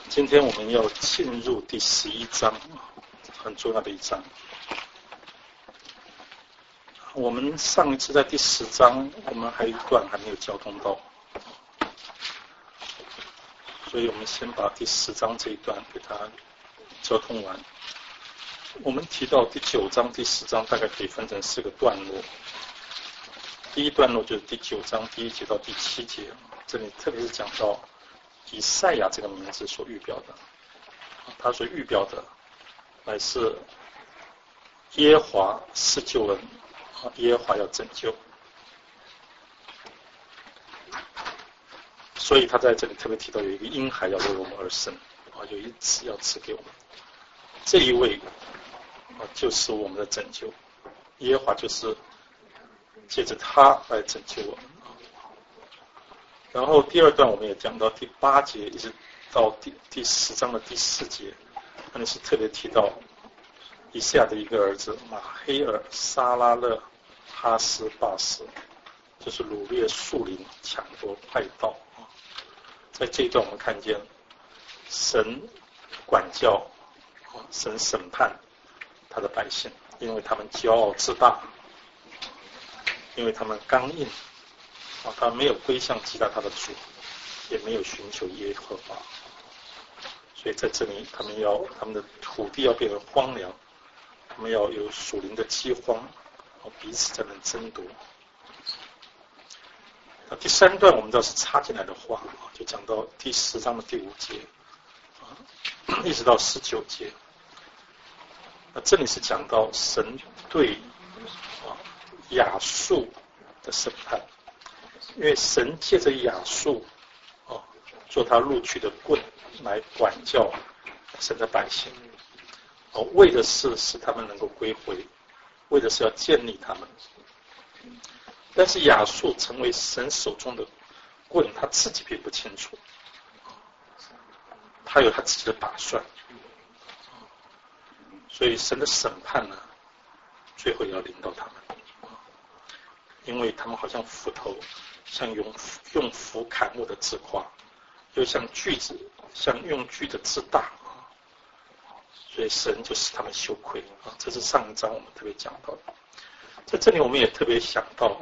今天我们要进入第11章，很重要的一章。我们上一次在第10章，我们还有一段还没有交通到，所以我们先把第10章这一段给它交通完。我们提到第9章、第10章大概可以分成4个段落。第一段落就是第9章第1节到第7节，这里特别是讲到以赛亚这个名字所预表的，他所预表的乃是耶和华是救恩，耶和华要拯救，所以他在这里特别提到有一个婴孩要为我们而生，有一子要赐给我们，这一位就是我们的拯救，耶和华就是借着他来拯救我们。然后第二段我们也讲到第8节一直到第10章的第4节，那里是特别提到以赛亚的一个儿子马黑尔沙拉勒哈斯巴斯，就是掳掠树林抢夺快道。在这一段我们看见神管教，神审判他的百姓，因为他们骄傲自大，因为他们刚硬，他没有归向击打他的主，也没有寻求耶和华，所以在这里他们的土地要变成荒凉，他们要有属灵的饥荒，彼此在那争夺。第3段我们知道是插进来的话，就讲到第10章的第5节，一直到19节。那这里是讲到神对亚述的审判，因为神借着亚述做他路去的棍来管教神的百姓，为的是使他们能够归回，为的是要建立他们。但是亚述成为神手中的棍，他自己并不清楚，他有他自己的打算，所以神的审判呢，最后也要临到他们，因为他们好像斧头，像用斧砍木的自夸，又像用锯的自大，所以神就使他们羞愧。这是上一章我们特别讲到的。在这里我们也特别想到，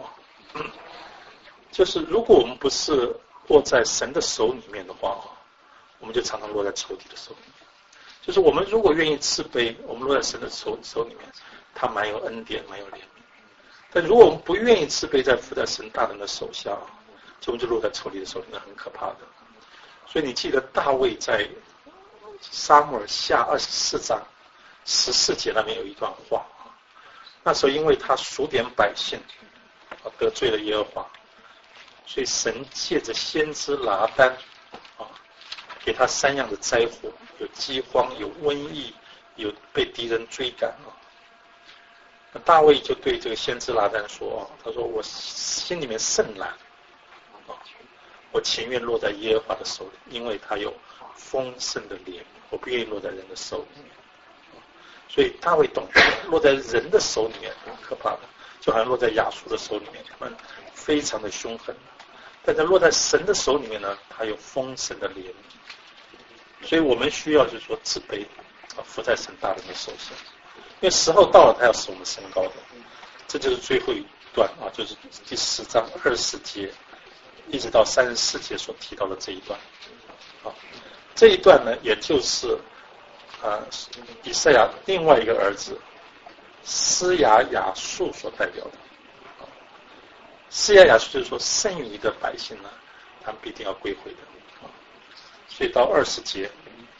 就是如果我们不是落在神的手里面的话，我们就常常落在仇敌的手里面。就是我们如果愿意慈悲，我们落在神的手里面，他蛮有恩典，蛮有怜悯。但如果我们不愿意慈悲，在伏在神大人的手下，我们就落在仇敌的手里面，很可怕的。所以你记得大卫在撒母耳下24章14节那边有一段话，那时候因为他数点百姓得罪了耶和华，所以神借着先知拿单给他3样的灾祸，有饥荒，有瘟疫，有被敌人追赶。那大卫就对这个先知拿单说，他说我心里面甚难，我情愿落在耶和华的手里，因为他有丰盛的怜悯，我不愿意落在人的手里面。所以大卫懂得落在人的手里面很可怕的，就好像落在亚述的手里面，他们非常的凶狠。但是落在神的手里面呢，他有丰盛的怜悯。所以我们需要就是说自卑，伏在神大人的手下，因为时候到了，他要使我们升高的。这就是最后一段就是第10章24节一直到34节所提到的这一段。这一段呢，也就是以赛亚另外一个儿子施雅雅述所代表的。施雅雅述就是说剩余的百姓呢，他们必定要归回的。所以到20节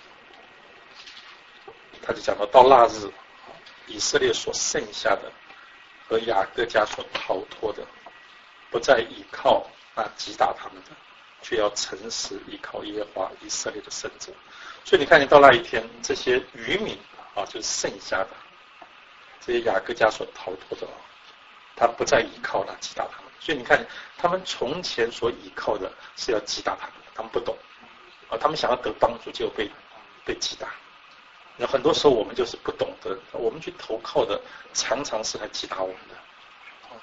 他就讲到那日以色列所剩下的和雅各家所逃脱的，不再依靠那击打他们的，却要诚实依靠耶和华以色列的圣者。所以你看见到那一天，这些渔民就是剩下的这些雅各家所逃脱的，他不再依靠那击打他们。所以你看他们从前所依靠的是要击打他们的，他们不懂他们想要得帮助，结果被击打。那很多时候我们就是不懂得，我们去投靠的常常是来击打我们的。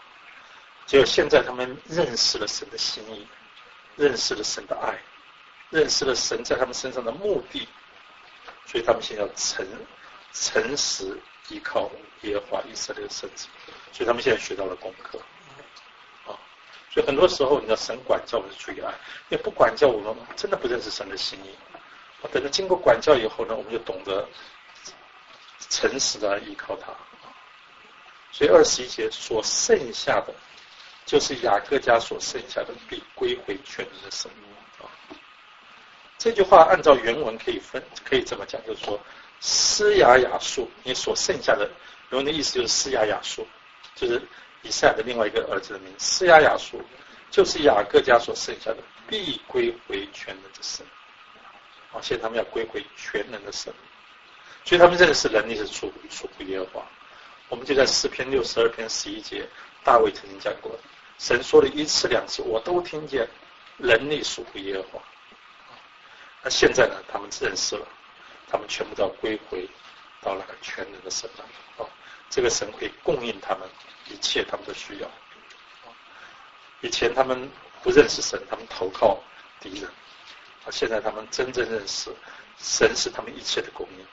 结果现在他们认识了神的心意，认识了神的爱， 认识了神在他们身上的目的，所以他们现在要诚实依靠耶和华以色列的圣者，所以他们现在学到了功课啊。所以很多时候，你知道神管教我们是出于爱，因为不管教我们真的不认识神的心意。等到经过管教以后呢，我们就懂得诚实的依靠他。所以21节所剩下的，就是雅各家所剩下的，必归回全人的神。这句话按照原文可以这么讲，就是说施雅雅述，你所剩下的，原文的意思就是施雅雅述，就是以赛亚的另外一个儿子的名字。施雅雅述就是雅各家所剩下的，必归回全人的神。现在他们要归回全人的神，所以他们认识能力是属乎耶和华。我们就在诗篇62篇11节，大卫曾经讲过，神说了1次2次，我都听见，能力属乎耶和华。那现在呢，他们认识了，他们全部都要归回到那个全人的神了。这个神可以供应他们一切他们的需要。以前他们不认识神，他们投靠敌人。现在他们真正认识神是他们一切的供应。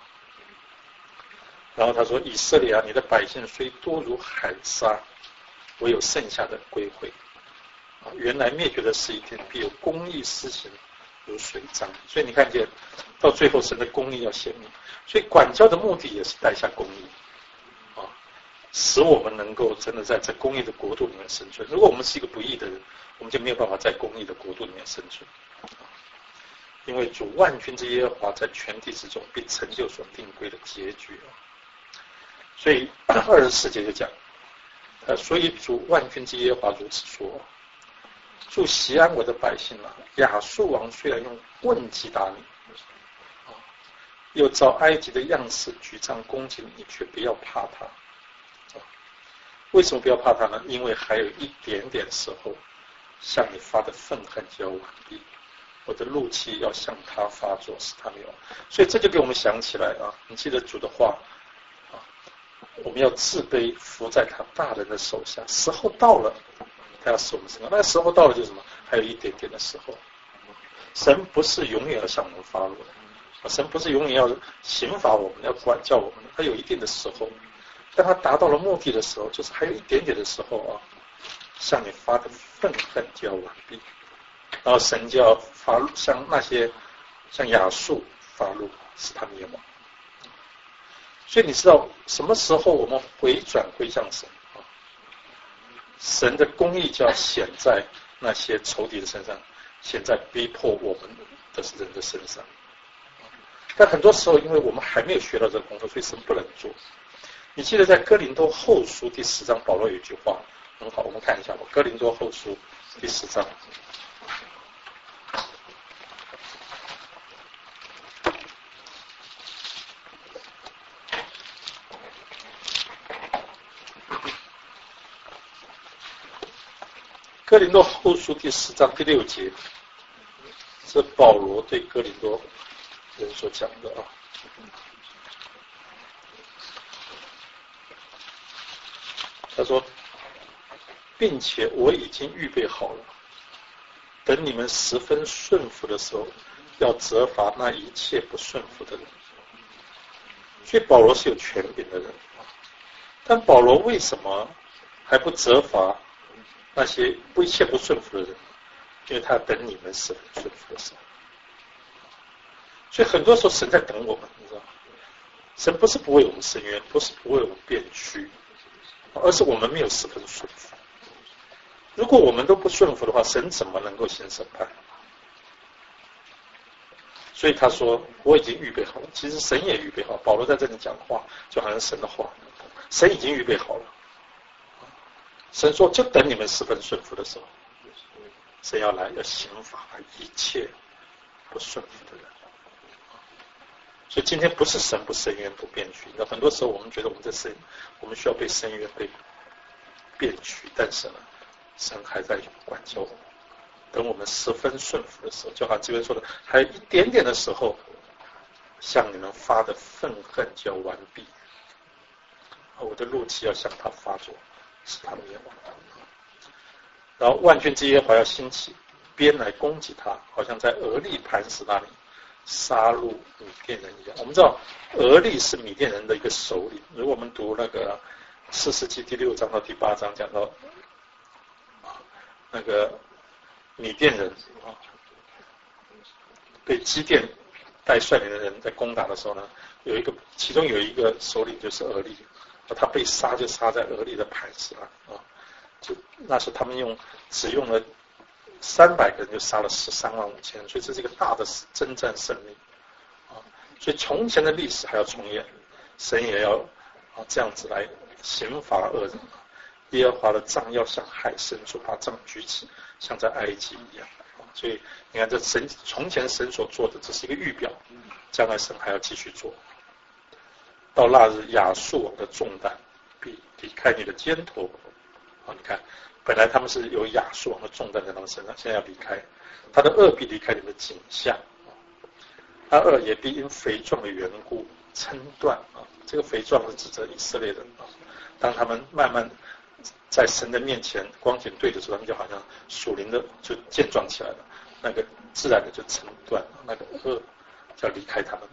然后他说，以色列啊，你的百姓虽多如海沙，唯有剩下的归回。原来灭绝的是一天，必有公义施行如水涨。所以你看见到最后神的公义要显明，所以管教的目的也是带下公义，使我们能够真的在这公义的国度里面生存。如果我们是一个不义的人，我们就没有办法在公义的国度里面生存。因为主万军之耶和华在全地之中必成就所定规的结局。所以24节就讲，所以主万军之耶和华如此说，住锡安我的百姓啊，亚述王虽然用棍击打你，又照埃及的样式举杖攻击你，却不要怕他。为什么不要怕他呢？因为还有一点点时候，向你发的愤恨就要完毕，我的怒气要向他发作，使他没有。所以这就给我们想起来啊，你记得主的话啊，我们要自卑，服在他大人的手下。时候到了，他要使我们升高。那个时候到了就是什么？还有一点点的时候。神不是永远要向我们发怒的，神不是永远要刑罚我们，要管教我们的，他有一定的时候。当他达到了目的的时候，就是还有一点点的时候啊，向你发的愤恨就要完毕。然后神就要发怒，像那些像亚述发怒，使他灭亡。所以你知道什么时候我们回转归向神啊？神的公义就要显在那些仇敌的身上，显在逼迫我们的人的身上。但很多时候，因为我们还没有学到这个功课，所以神不能做。你记得在哥林多后书第10章，保罗有一句话很好，我们看一下吧。哥林多后书第10章。哥林多后书第10章第6节，是保罗对哥林多人所讲的啊。他说，并且我已经预备好了，等你们十分顺服的时候，要责罚那一切不顺服的人。所以保罗是有权柄的人，但保罗为什么还不责罚那些一切不顺服的人？因为他等你们十分顺服的时候。所以很多时候神在等我们，你知道吗？神不是不为我们伸冤，不是不为我们辩屈，而是我们没有十分顺服。如果我们都不顺服的话，神怎么能够行审判？所以他说我已经预备好了。其实神也预备好，保罗在这里讲话就好像神的话，神已经预备好了。神说就等你们十分顺服的时候，神要来要刑罚一切不顺服的人。所以今天不是神不伸冤不辩屈，很多时候我们觉得我们需要被伸冤被辩屈，但是呢，神还在管教我们。等我们十分顺服的时候，就好像这边说的，还有一点点的时候，向你们发的愤恨就要完毕，我的怒气要向他发作，使他灭亡。然后万军之耶和华要兴起， 鞭来攻击他，好像在俄利磐石那里杀戮米甸人一样。我们知道俄利是米甸人的一个首领，如果我们读那个4世纪第6章到第8章讲到那个米甸人被基甸带率领的人在攻打的时候呢，其中有一个首领就是俄利，他被杀就杀在俄利的磐石了就那时候他们只用了300个人就杀了13万5千人，所以这是一个大的征战胜利所以从前的历史还要重演，神也要这样子来刑罚恶人。耶和华的杖要像海深处，把杖举起，像在埃及一样。所以你看，这从前神所做的，这是一个预表，将来神还要继续做。到那日，亚述王的重担必离开你的肩头。你看，本来他们是有亚述王的重担在他们身上，现在要离开，他的恶必离开你们的颈项。他恶也必因肥壮的缘故撑断这个肥壮是指着以色列人当他们慢慢在神的面前光景对的时候，他们就好像属灵的就健壮起来了，那个自然的就撑断，那个恶就要离开他们。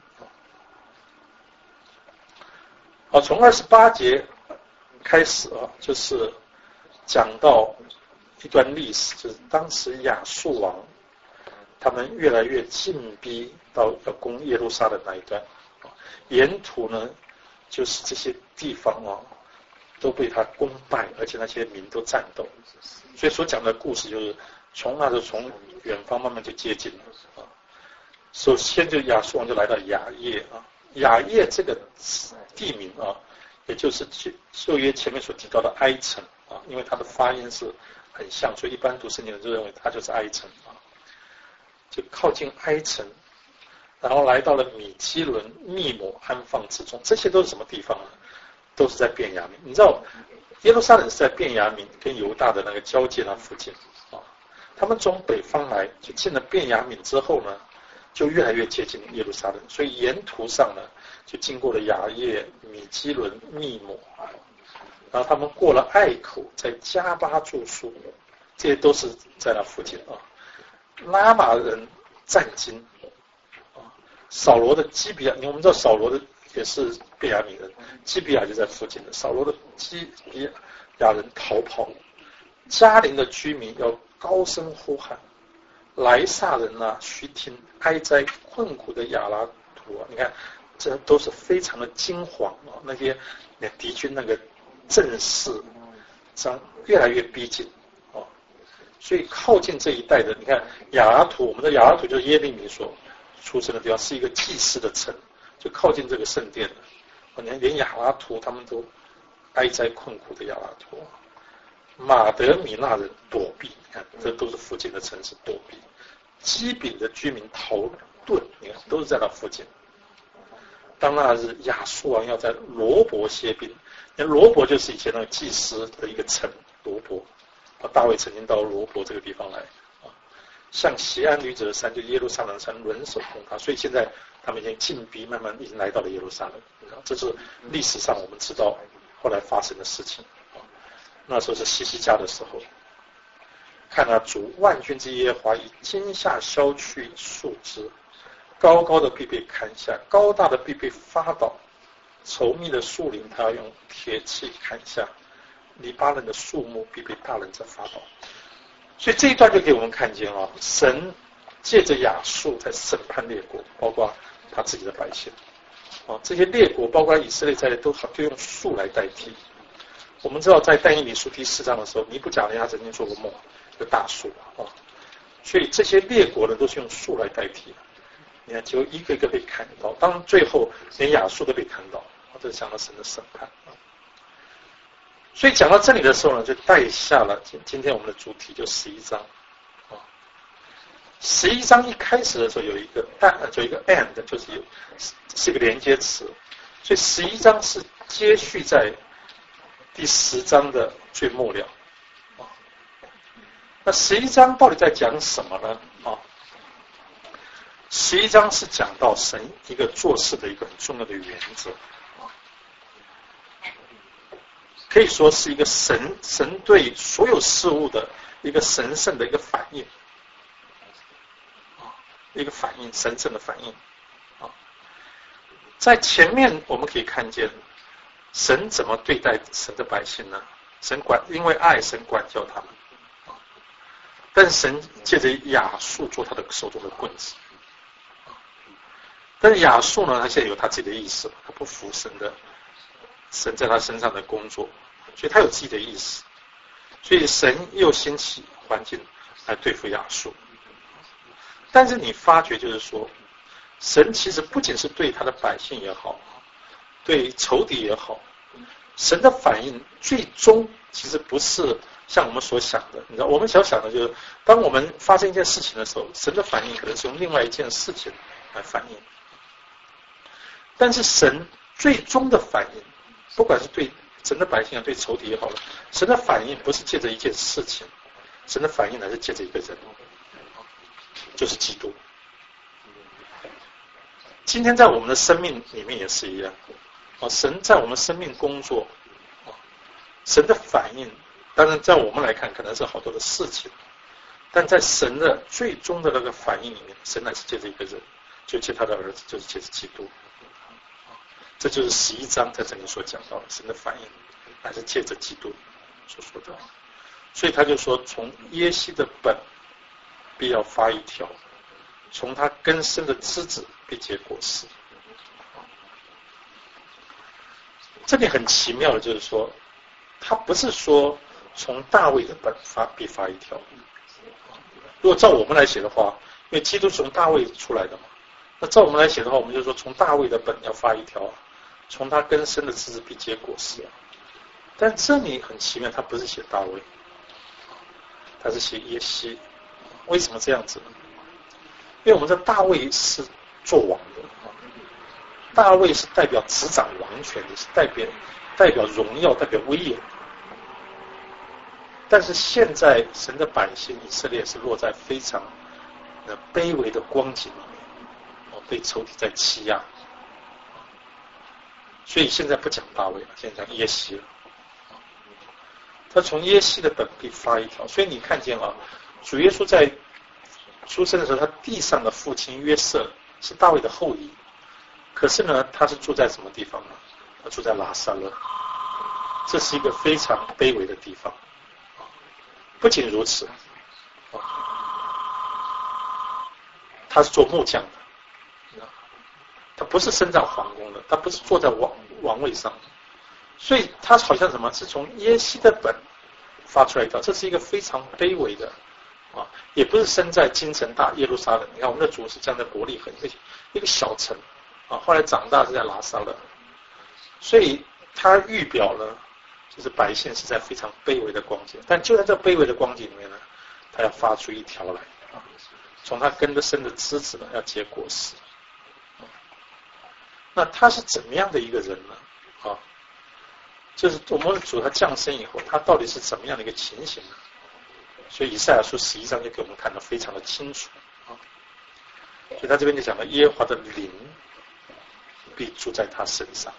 从28节开始就是讲到一段历史，就是当时亚述王他们越来越进逼到要攻耶路撒冷那一段沿途呢就是这些地方都被他攻败，而且那些民都战斗，所以所讲的故事就是从远方慢慢就接近了首先就亚述王就来到雅叶雅叶这个地名也就是旧约前面所提到的埃城因为它的发音是很像，所以一般读圣经的就认为它就是埃城就靠近埃城，然后来到了米基伦、密抹安放之中，这些都是什么地方呢？都是在便雅悯。你知道耶路撒冷是在便雅悯跟犹大的那个交界那附近他们从北方来，就进了便雅悯之后呢，就越来越接近耶路撒冷，所以沿途上呢，就经过了雅叶、米基伦、密抹然后他们过了隘口，在加巴住宿，这些都是在那附近拉玛人战金扫罗的基比亚，我们知道扫罗的也是便雅悯人，基比亚就在附近的，扫罗的基比亚人逃跑，加林的居民要高声呼喊，莱萨人须听，哀哉困苦的亚拉图你看这都是非常的惊惶那些敌军那个阵势越来越逼近所以靠近这一带的，你看亚拉图，我们的亚拉图就是耶利米所出生的地方，是一个祭祀的城，就靠近这个圣殿的连亚拉图他们都哀哉困苦的亚拉图马德米纳人躲避，你看这都是附近的城市躲避，基丙的居民逃遁，你看都是在那附近。当那日亚述王要在罗伯歇兵，罗伯就是以前那个祭司的一个城，罗伯大卫曾经到罗伯这个地方来向锡安女子的山，就耶路撒冷山轮手攻他，所以现在他们已经进逼，慢慢已经来到了耶路撒冷。这是历史上我们知道后来发生的事情那时候是希西家的时候，看主万军之耶和华以惊吓削去树枝，高高的必被砍下，高大的必被发倒，稠密的树林他要用铁器砍下，黎巴嫩的树木必被大人者发倒。所以这一段就给我们看见神借着亚述在审判列国，包括他自己的百姓这些列国包括以色列在内都用树来代替。我们知道在但以理书第4章的时候，尼布甲尼撒曾经做过梦，一个大树所以这些列国呢都是用树来代替你看就一个一个被砍倒，当然最后连亚述都被砍倒这是讲到神的审判所以讲到这里的时候呢，就带下了今天我们的主题，就11章11章一开始的时候有一个 and， 是一个连接词，所以11章是接续在第10章的最末了那11章到底在讲什么呢11章是讲到神一个做事的一个很重要的原则可以说是一个神对所有事物的一个神圣的一个反应一个反应，神圣的反应啊。在前面我们可以看见神怎么对待神的百姓呢？因为爱，神管教他们啊。但是神借着亚述做他的手中的棍子。但是亚述呢，他现在有他自己的意识，他不服神在他身上的工作，所以他有自己的意识，所以神又兴起环境来对付亚述。但是你发觉就是说，神其实不仅是对他的百姓也好，对仇敌也好，神的反应最终其实不是像我们所想的。你知道，我们想的就是，当我们发生一件事情的时候，神的反应可能是用另外一件事情来反应。但是神最终的反应，不管是对神的百姓啊，对仇敌也好了，神的反应不是借着一件事情，神的反应乃是借着一个人，就是基督。今天在我们的生命里面也是一样，神在我们生命工作，神的反应，当然在我们来看可能是好多的事情，但在神的最终的那个反应里面，神乃是借着一个人，就借他的儿子，就是借着基督。这就是11章在这里所讲到的，神的反应还是借着基督所说的。所以他就说，从耶西的本必要发一条，从他根生的枝子必结果实。这里很奇妙的就是说，他不是说从大卫的本必发一条。如果照我们来写的话，因为基督是从大卫出来的嘛，那照我们来写的话，我们就说从大卫的本要发一条，从他根生的枝子必结果实。但这里很奇妙，他不是写大卫，他是写耶西。为什么这样子呢？因为我们的大卫是做王的，大卫是代表执掌王权的，是代表荣耀，代表威严。但是现在神的百姓以色列是落在非常卑微的光景里面，被仇敌在欺压。所以现在不讲大卫了，现在讲耶西了。他从耶西的本必发一条，所以你看见啊，主耶稣在出生的时候，他地上的父亲约瑟是大卫的后裔，可是呢，他是住在什么地方呢？他住在拿撒勒，这是一个非常卑微的地方。不仅如此，他是做木匠的，他不是升上皇宫的，他不是坐在王位上的，所以他好像什么？是从耶西的本发出来一条，这是一个非常卑微的也不是生在京城大耶路撒冷。你看我们的主是降在伯利恒一个小城后来长大是在拿撒勒，所以他预表了就是百姓是在非常卑微的光景，但就在这卑微的光景里面呢，他要发出一条来从他根生的枝子呢要结果实。那他是怎么样的一个人呢？就是我们的主他降生以后，他到底是怎么样的一个情形呢？所以以赛亚书11章就给我们看得非常的清楚所以他这边就讲到耶和华的灵必住在他身上。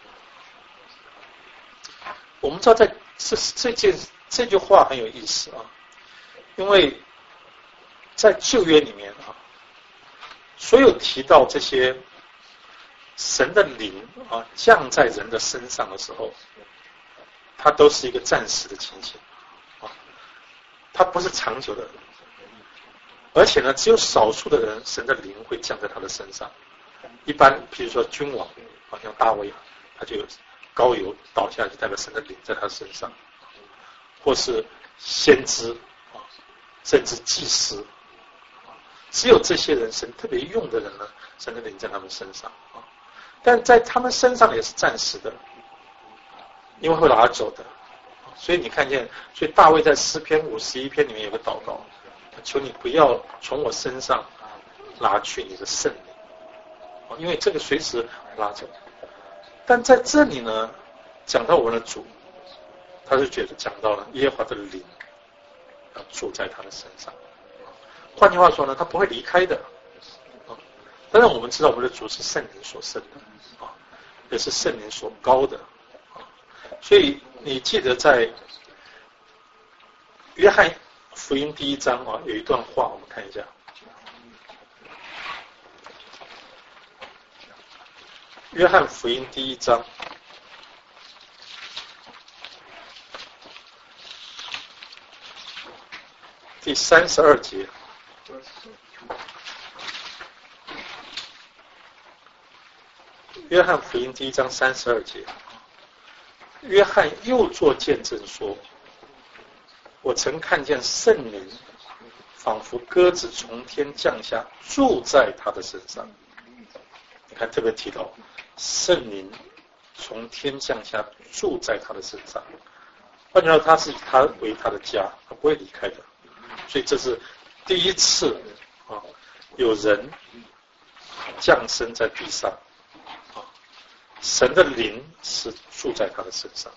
我们知道在这句话很有意思因为在旧约里面所有提到这些神的灵降在人的身上的时候，它都是一个暂时的情形它不是长久的，而且呢，只有少数的人，神的灵会降在他的身上。一般，比如说君王，像大卫，他就有膏油倒下，就代表神的灵在他身上；或是先知甚至祭司，只有这些人，神特别用的人呢，神的灵在他们身上但在他们身上也是暂时的，因为会拿走的。所以你看见，所以大卫在诗篇51篇里面有个祷告，求你不要从我身上拿去你的圣灵因为这个随时拿走。但在这里呢，讲到我们的主，他就觉得讲到了耶和华的灵要住在他的身上。换句话说呢，他不会离开的当然我们知道我们的主是圣灵所生的也是圣灵所高的所以你记得在约翰福音第1章有一段话，我们看一下。 约翰福音第1章第32节。约翰福音第1章32节，约翰又作见证说：“我曾看见圣灵仿佛鸽子从天降下，住在他的身上。”你看，特别提到圣灵从天降下，住在他的身上。换句话说，他是以他为他的家，他不会离开的。所以这是第一次有人降生在地上。神的灵是住在他的身上。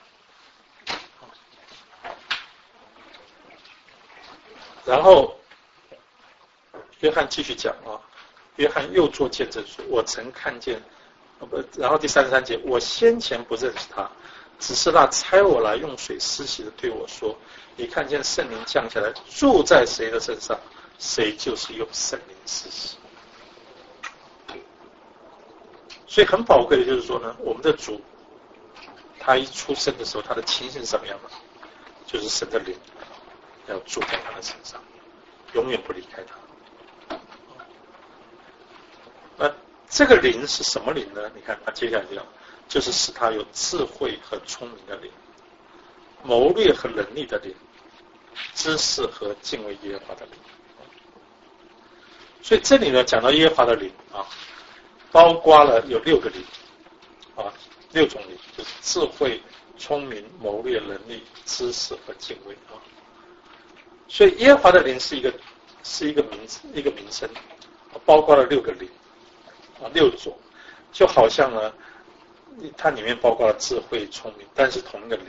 然后约翰继续讲约翰又作见证说：“我曾看见，然后第33节，我先前不认识他，只是那差我来用水施洗的对我说：你看见圣灵降下来，住在谁的身上，谁就是用圣灵施洗。”所以很宝贵的就是说呢，我们的主他一出生的时候，他的情形是什么样的？就是神的灵要住在他的身上，永远不离开他。那这个灵是什么灵呢？你看他接下来讲，就是使他有智慧和聪明的灵，谋略和能力的灵，知识和敬畏耶和华的灵。所以这里呢讲到耶和华的灵包括了有6个灵6种灵，就是智慧、聪明、谋略、能力、知识和敬畏所以耶和华的灵是一个名称，包括了6个灵6种，就好像呢，它里面包括了智慧、聪明，但是同一个灵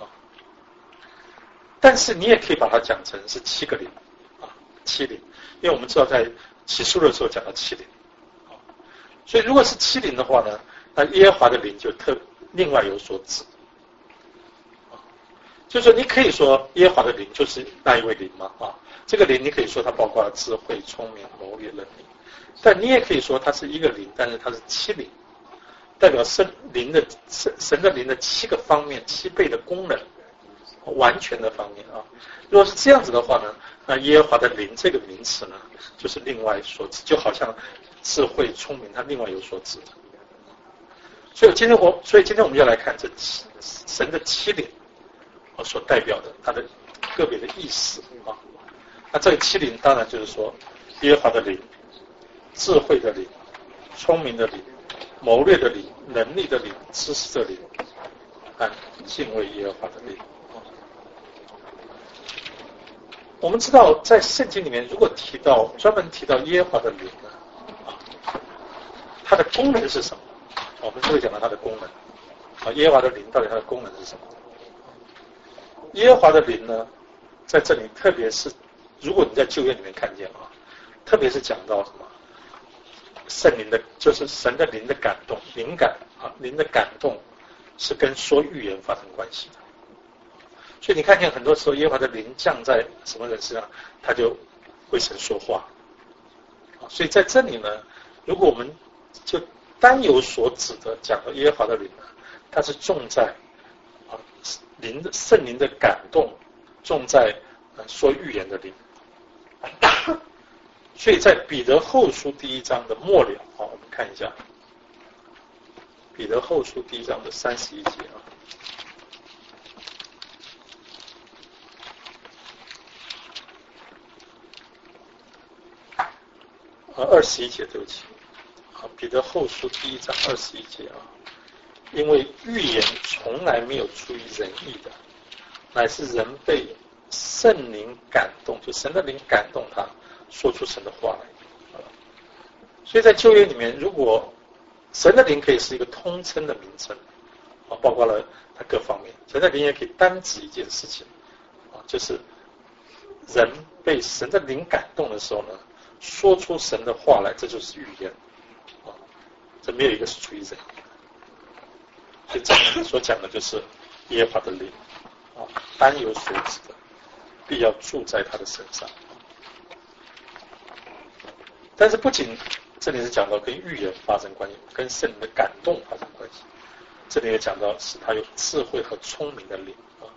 但是你也可以把它讲成是7个灵7灵，因为我们知道在启示录的时候讲到7灵。所以如果是7灵的话呢，那耶和华的灵就另外有所指。就是说你可以说耶和华的灵就是那一位灵嘛这个灵你可以说它包括了智慧、聪明、谋略、能力，但你也可以说它是一个灵，但是它是7灵，代表神的灵的7个方面，7倍的功能，完全的方面如果是这样子的话呢，那耶和华的灵这个名词呢，就是另外所指，就好像智慧、聪明，它另外有所指。所以今天我们要来看这神的7灵所代表的它的个别的意思那这个7灵当然就是说耶和华的灵、智慧的灵、聪明的灵、谋略的灵、能力的灵、知识的灵和敬畏耶和华的灵。我们知道在圣经里面如果专门提到耶和华的灵呢它的功能是什么？我们就会讲到它的功能耶和华的灵到底它的功能是什么？耶和华的灵呢，在这里特别是如果你在旧约里面看见特别是讲到什么圣灵的，就是神的灵的感动，灵感灵的感动是跟说预言发生关系的。所以你看见很多时候耶和华的灵降在什么人身上，他就为神说话所以在这里呢，如果我们就单有所指的讲到耶和华的灵呢，它是重在圣灵的感动，重在说预言的灵。所以在彼得后书第1章的末了我们看一下彼得后书第1章的31节21节对不起彼得后书第1章21节因为预言从来没有出于人意的，乃是人被圣灵感动，就神的灵感动他说出神的话来所以在旧约里面，如果神的灵可以是一个通称的名称包括了它各方面，神的灵也可以单指一件事情就是人被神的灵感动的时候呢，说出神的话来，这就是预言这没有一个是出于人意的。所以这里所讲的就是耶和华的灵单有所指的，必要住在他的身上。但是不仅这里是讲到跟预言发生关系，跟圣灵的感动发生关系。这里也讲到是他有智慧和聪明的灵啊，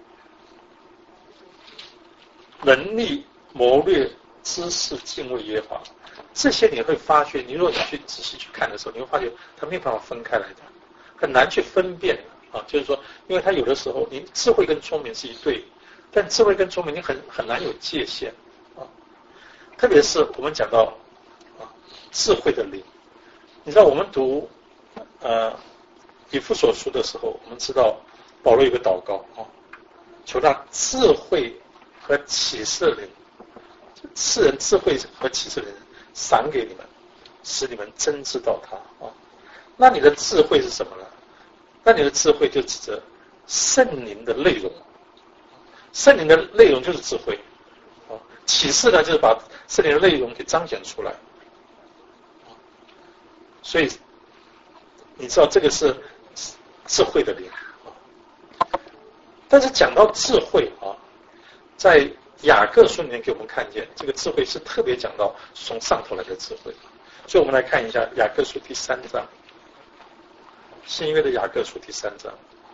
能力、谋略、知识、敬畏耶和华，这些你会发觉，你如果你去仔细去看的时候，你会发觉它没有办法分开来的，很难去分辨啊。就是说，因为它有的时候，你智慧跟聪明是一对，但智慧跟聪明你很难有界限啊。特别是我们讲到智慧的灵，你知道我们读以弗所书的时候，我们知道保罗有个祷告啊，求他智慧和启示的灵，赐人智慧和启示的灵赏给你们，使你们真知道他啊。那你的智慧是什么呢？那你的智慧就指着圣灵的内容，圣灵的内容就是智慧啊。启示呢，就是把圣灵的内容给彰显出来。所以你知道这个是智慧的灵啊。但是讲到智慧啊，在雅各书里面给我们看见，这个智慧是特别讲到从上头来的智慧。所以我们来看一下雅各书第3章，新约的雅各书第3章。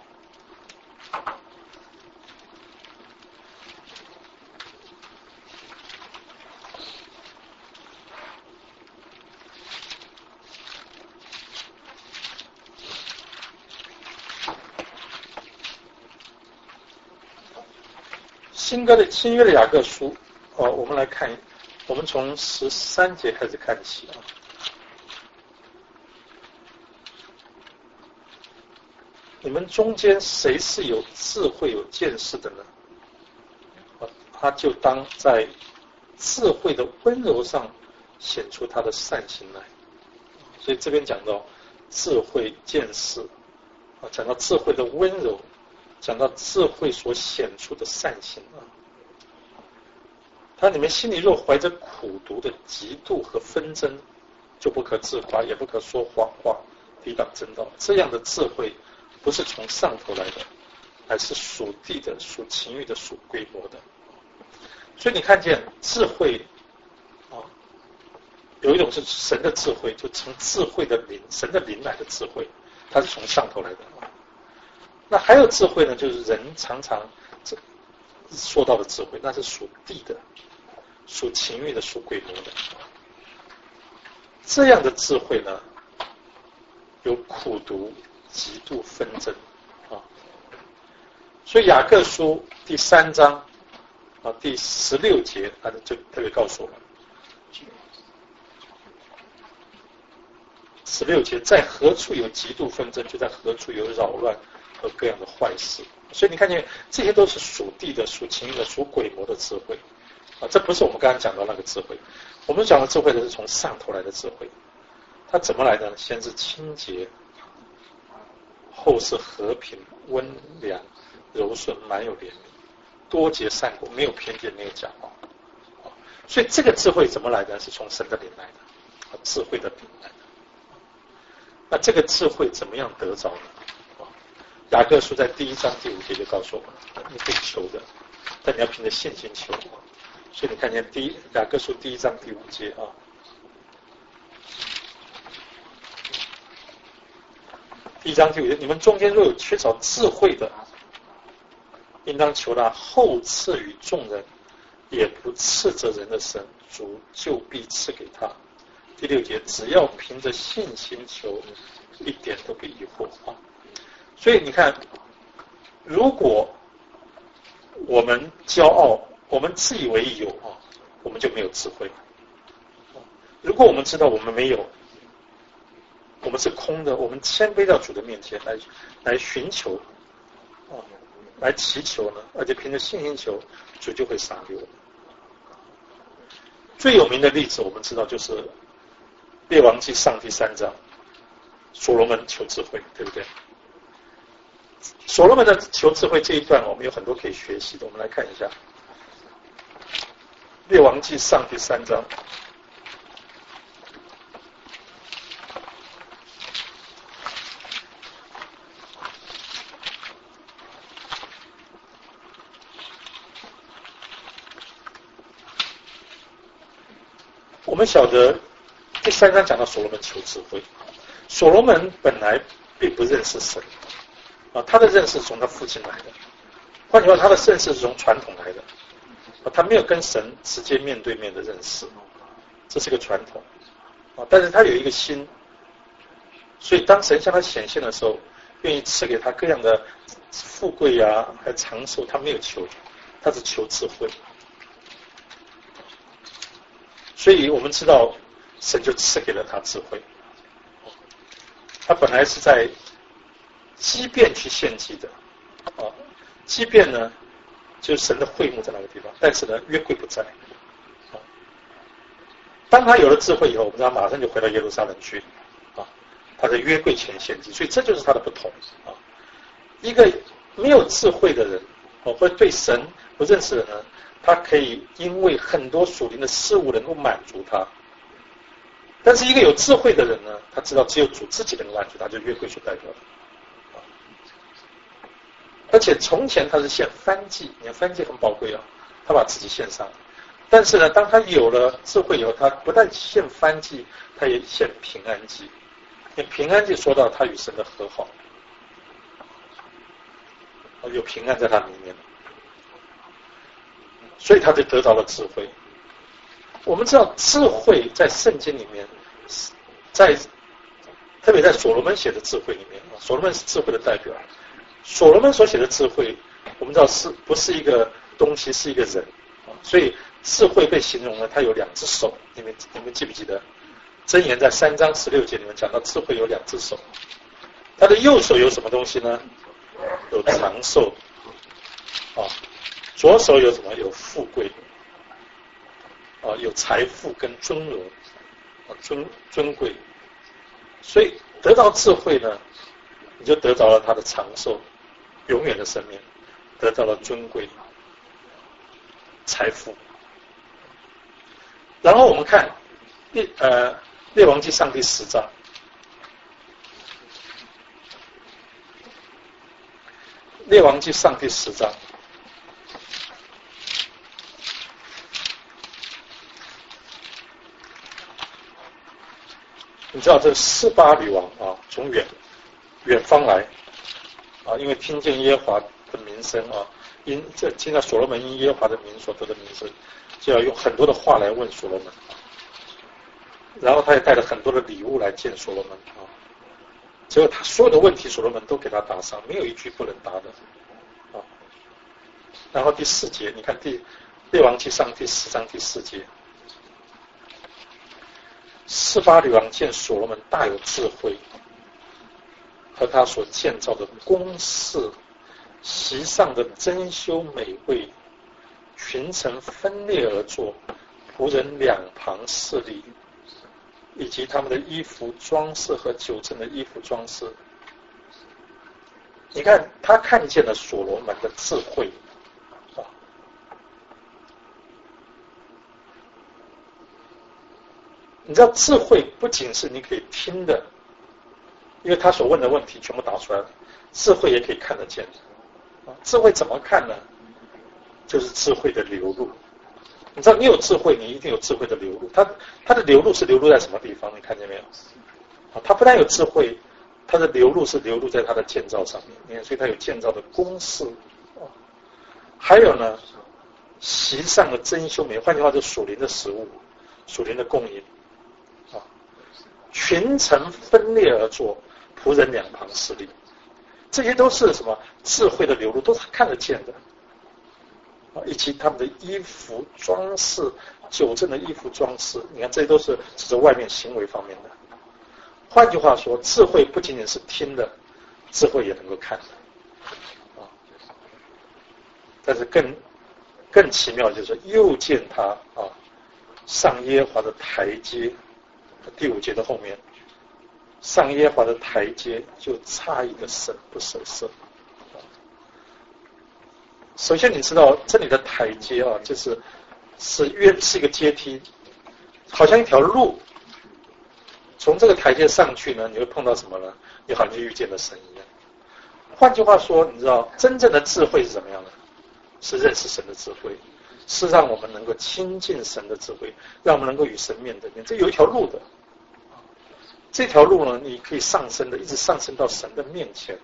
新约的雅各书我们来看，我们从13节开始看起啊。你们中间谁是有智慧有见识的呢？他就当在智慧的温柔上显出他的善行来。所以这边讲到智慧见识讲到智慧的温柔，讲到智慧所显出的善行啊。他你们心里若怀着苦毒的嫉妒和纷争，就不可自夸，也不可说谎话，抵挡真道。这样的智慧不是从上头来的，而是属地的、属情欲的、属规模的。所以你看见智慧有一种是神的智慧，就从智慧的灵，神的灵来的智慧，它是从上头来的。那还有智慧呢，就是人常常说到的智慧，那是属地的、属情欲的、属规模的。这样的智慧呢，有苦毒、嫉妒、纷争所以雅各书第3章第16节，他就特别告诉我们，16节，在何处有嫉妒纷争，就在何处有扰乱和各样的坏事。所以你看见这些都是属地的、属情欲的、属鬼魔的智慧这不是我们刚刚讲到那个智慧。我们讲的智慧的是从上头来的智慧。它怎么来的呢？先是清洁，后是和平、温良、柔顺，满有怜悯，多结善果，没有偏见，没有假话所以这个智慧怎么来的？是从神的灵来的智慧的灵来的。那这个智慧怎么样得着呢？雅各书在第1章第5节就告诉我们，你可以求的，但你要凭着信心求所以你看见雅各书第1章第5节第1章第5节，你们中间若有缺少智慧的，应当求他后赐予众人，也不斥责人的神，主就必赐给他。第6节，只要凭着信心求，一点都不疑惑所以你看，如果我们骄傲，我们自以为有我们就没有智慧。如果我们知道我们没有，我们是空的，我们谦卑到主的面前来寻求来祈求呢，而且凭着信心求，主就会赏给我们。最有名的例子我们知道就是列王纪上第3章，所罗门求智慧，对不对？所罗门的求智慧这一段我们有很多可以学习的，我们来看一下列王纪上第3章。我们晓得第3章讲到所罗门求智慧，所罗门本来并不认识神他的认识是从他父亲来的，换句话他的认识是从传统来的他没有跟神直接面对面的认识，这是个传统但是他有一个心，所以当神向他显现的时候，愿意赐给他各样的富贵还有长寿，他没有求，他只求智慧。所以我们知道神就赐给了他智慧。他本来是在基遍去献祭的基遍呢就是神的会幕在那个地方，但是呢约柜不在当他有了智慧以后，我们知道马上就回到耶路撒冷去他在约柜前献祭，所以这就是他的不同一个没有智慧的人或对神不认识的人，他可以因为很多属灵的事物能够满足他，但是一个有智慧的人呢，他知道只有主自己能够满足他，就约柜所代表的而且从前他是献燔祭，你看燔祭很宝贵他把自己献上，但是呢当他有了智慧以后，他不但献燔祭，他也献平安祭，因为平安祭说到他与神的和好有平安在他里面，所以他就得到了智慧。我们知道智慧在圣经里面，特别在所罗门写的智慧里面所罗门是智慧的代表，所罗门所写的智慧我们知道不是一个东西，是一个人所以智慧被形容了他有2只手，你们记不记得箴言在3章16节里面讲到智慧有2只手，他的右手有什么东西呢？有长寿左手有什么？有富贵有财富跟尊荣尊贵，所以得到智慧呢，你就得到了他的长寿永远的生命，得到了尊贵财富。然后我们看列王纪上第10章，列王纪上第10章你知道这示巴女王从远方来因为听见耶和华的名声听到所罗门因耶和华的名所得的名声，就要用很多的话来问所罗门然后他也带了很多的礼物来见所罗门结果他所有的问题所罗门都给他答上，没有一句不能答的然后第4节，你看列王纪上第10章第4节，示巴女王见所罗门大有智慧，和他所建造的宫室，席上的珍馐美味，群臣分列而坐，仆人两旁侍立，以及他们的衣服装饰和酒政的衣服装饰。你看他看见了所罗门的智慧你知道智慧不仅是你可以听的，因为他所问的问题全部答出来了，智慧也可以看得见智慧怎么看呢？就是智慧的流露。你知道你有智慧，你一定有智慧的流露。它的流露是流露在什么地方？你看见没有？它不但有智慧，它的流露是流露在它的建造上面。你看，所以它有建造的公式还有呢，席上的珍馐美，换句话就是属灵的食物，属灵的供应群臣分列而坐，仆人两旁侍立，这些都是什么？智慧的流露，都是看得见的以及他们的衣服装饰，酒政的衣服装饰，你看这些都是指着外面行为方面的。换句话说，智慧不仅仅是听的，智慧也能够看的但是更奇妙的就是又见他上耶和华的台阶，第5节的后面，上耶和华的台阶就诧异的神不守舍。首先你知道这里的台阶就是是一个阶梯，好像一条路，从这个台阶上去呢，你会碰到什么呢？你好像就遇见了神一样。换句话说，你知道真正的智慧是怎么样的？是认识神的智慧，是让我们能够亲近神的智慧，让我们能够与神面对面。这有一条路的这条路呢，你可以上升的，一直上升到神的面前。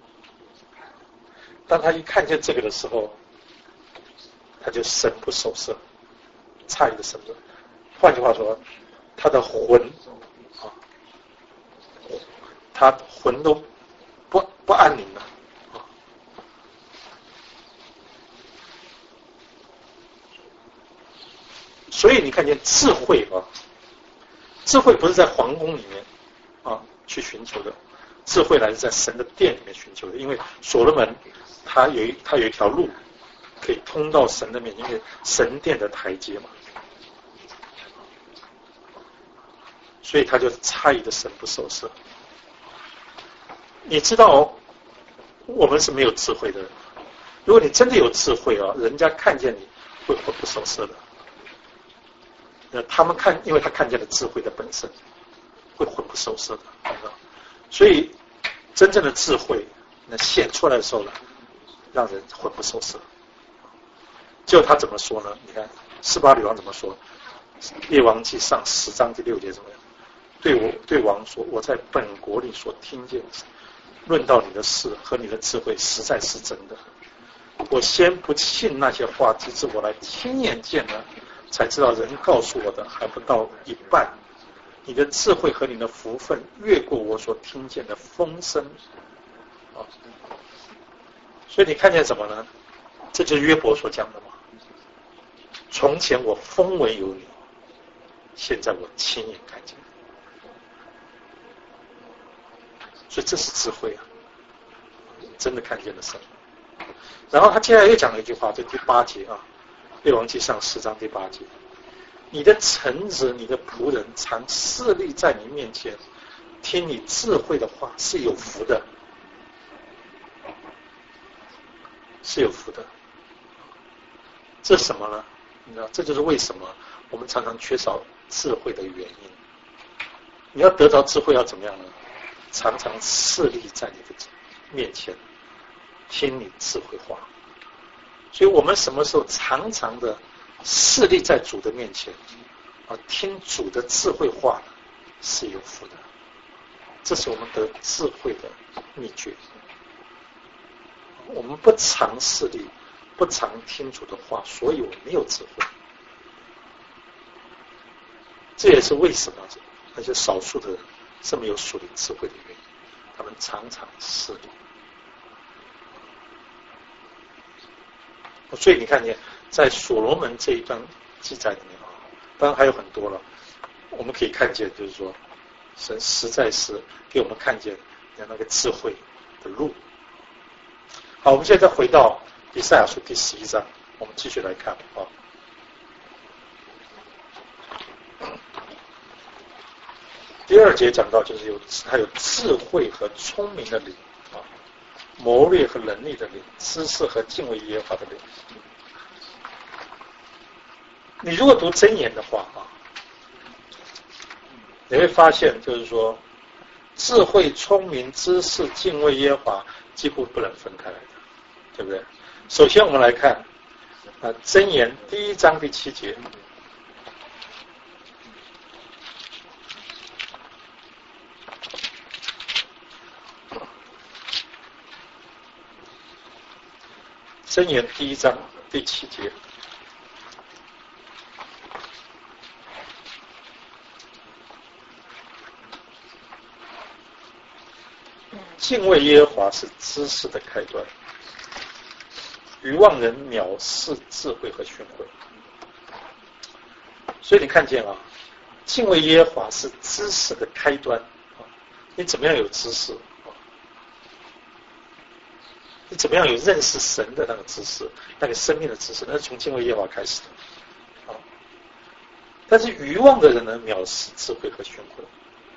当他一看见这个的时候，他就神不守舍，诧异的神不。换句话说，他的魂啊，他魂都不安宁了啊。所以你看见智慧啊，智慧不是在皇宫里面啊去寻求的，智慧来是在神的殿里面寻求的。因为所罗门他有一条路可以通到神的面前，因为神殿的台阶嘛，所以他就诧异的神不守舍。你知道我们是没有智慧的人，如果你真的有智慧啊，人家看见你会魂不守舍的。他们因为他看见了智慧的本身，会魂不守舍的。所以真正的智慧那显出来的时候呢，让人魂不守舍。就他怎么说呢？你看示巴女王怎么说？列王纪上10章第6节怎么样？对王说，我在本国里所听见论到你的事和你的智慧实在是真的。我先不信那些话，直至我来亲眼见了，才知道人告诉我的还不到一半。你的智慧和你的福分越过我所听见的风声啊！所以你看见什么呢？这就是约伯所讲的嘛。从前我风闻有你，现在我亲眼看见。所以这是智慧啊，真的看见了神。然后他接下来又讲了一句话，这第8节啊，列王纪上10章第8节，你的臣子，你的仆人常侍立在你面前，听你智慧的话，是有福的，是有福的。这是什么呢？你知道，这就是为什么我们常常缺少智慧的原因。你要得到智慧要怎么样呢？常常侍立在你的面前，听你智慧话。所以我们什么时候常常的侍立在主的面前啊，听主的智慧话是有福的。这是我们得智慧的秘诀。我们不常侍立，不常听主的话，所以我们没有智慧。这也是为什么那些少数的人是没有属灵智慧的原因，他们常常侍立。所以你看见在所罗门这一段记载里面啊，当然还有很多了，我们可以看见，就是说神实在是给我们看见那个智慧的路。好，我们现在再回到以赛亚书第11章，我们继续来看啊。第2节讲到，就是他有智慧和聪明的灵啊，谋略和能力的灵，知识和敬畏耶和华的灵。你如果读箴言的话啊，你会发现，就是说，智慧、聪明、知识、敬畏耶和华几乎不能分开来的，对不对？首先我们来看箴言第1章第7节。箴言第1章第7节，敬畏耶和华是知识的开端，愚妄人藐视智慧和训诲。所以你看见啊，敬畏耶和华是知识的开端啊！你怎么样有知识？你怎么样有认识神的那个知识，那个生命的知识，那是从敬畏耶和华开始的啊。但是愚妄的人呢，藐视智慧和训诲。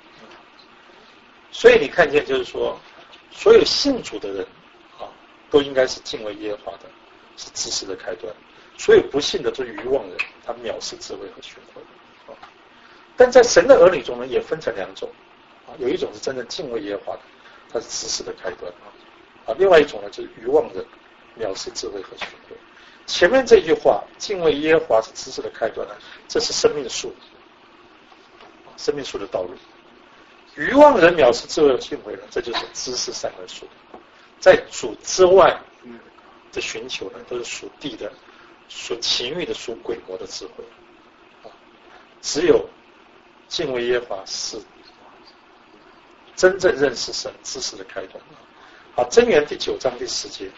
所以你看见，就是说，所有信主的人啊，都应该是敬畏耶和华的，是知识的开端。所有不信的都是愚妄人，他藐视智慧和训诲啊。但在神的儿女中呢，也分成2种啊，有一种是真正敬畏耶和华的，他是知识的开端啊，另外一种呢，就是愚妄人藐视智慧和训诲。前面这句话，敬畏耶和华是知识的开端呢，这是生命树，生命树的道路。 愚妄人藐视智慧的敬畏人，这就是知识善恶树。在主之外的寻求呢，都是属地的、属情欲的、属鬼魔的智慧。只有敬畏耶和华是真正认识神知识的开端。好，箴言第9章第10节。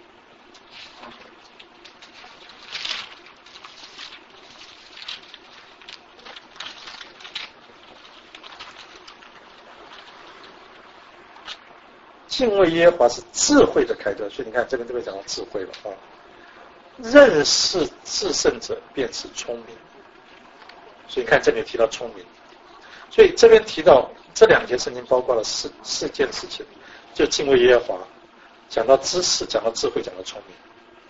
敬畏耶和华是智慧的开端，所以你看这边特别讲到智慧了啊。认识至圣者便是聪明，所以你看这里提到聪明，所以这边提到这2节圣经包括了四件事情，就敬畏耶和华，讲到知识，讲到智慧，讲到聪明。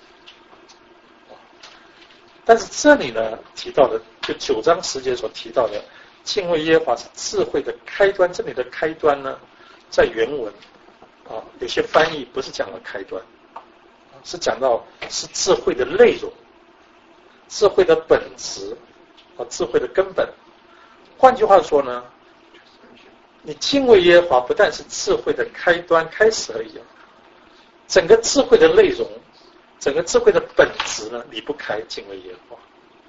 但是这里呢提到的，就9章10节所提到的敬畏耶和华是智慧的开端，这里的开端呢，在原文有些翻译不是讲了开端，是讲到是智慧的内容，智慧的本质，智慧的根本。换句话说呢，你敬畏耶和华不但是智慧的开端开始而已，整个智慧的内容，整个智慧的本质呢，离不开敬畏耶和华。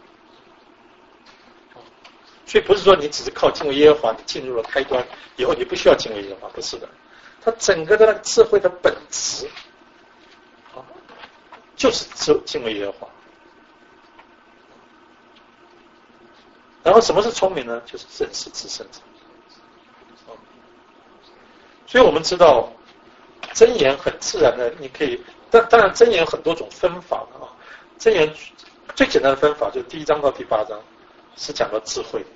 所以不是说你只是靠敬畏耶和华，你进入了开端以后你不需要敬畏耶和华，不是的。它整个的那个智慧的本质，就是敬畏耶和华。然后什么是聪明呢？就是认识至圣者。所以我们知道箴言很自然的，你可以，当然箴言有很多种分法的箴言最简单的分法就是第1章到第8章是讲到智慧，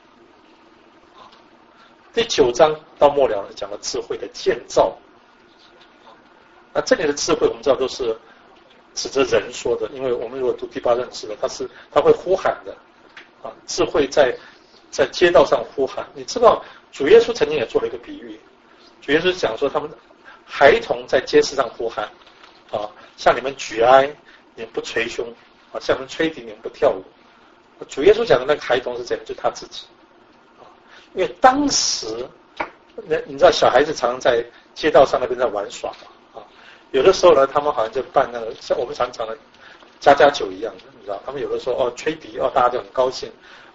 第9章到末了是讲到智慧的建造。那这里的智慧我们知道都是指着人说的，因为我们如果读第8章知道他会呼喊的智慧在街道上呼喊。你知道主耶稣曾经也做了一个比喻，主耶稣讲说他们孩童在街市上呼喊向你们举哀，你们不捶胸向你们吹笛，你们不跳舞。主耶稣讲的那个孩童是谁？就是他自己。因为当时你知道小孩子常常在街道上那边在玩耍有的时候呢他们好像就办那个像我们常常的家家酒一样的，你知道他们有的时候吹笛大家就很高兴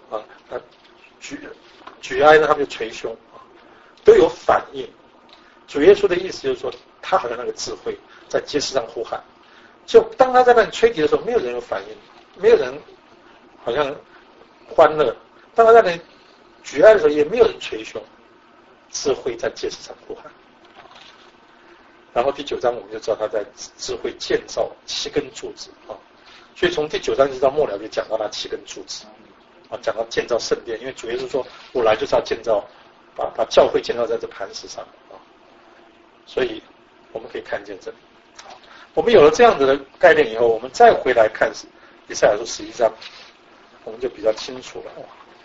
举哀呢他们就捶胸都有反应。主耶稣的意思就是说他好像那个智慧在街市上呼喊，就当他在那里吹笛的时候没有人有反应，没有人好像欢乐，当他在那里举哀的时候也没有人捶胸，智慧在街市上呼喊。然后第9章我们就知道他在智慧建造7根柱子所以从第9章一直到末了就讲到那7根柱子讲到建造圣殿，因为主耶稣说我来就是要建造把教会建造在这磐石上所以我们可以看见这里。我们有了这样子的概念以后，我们再回来看以赛亚书11章，我们就比较清楚了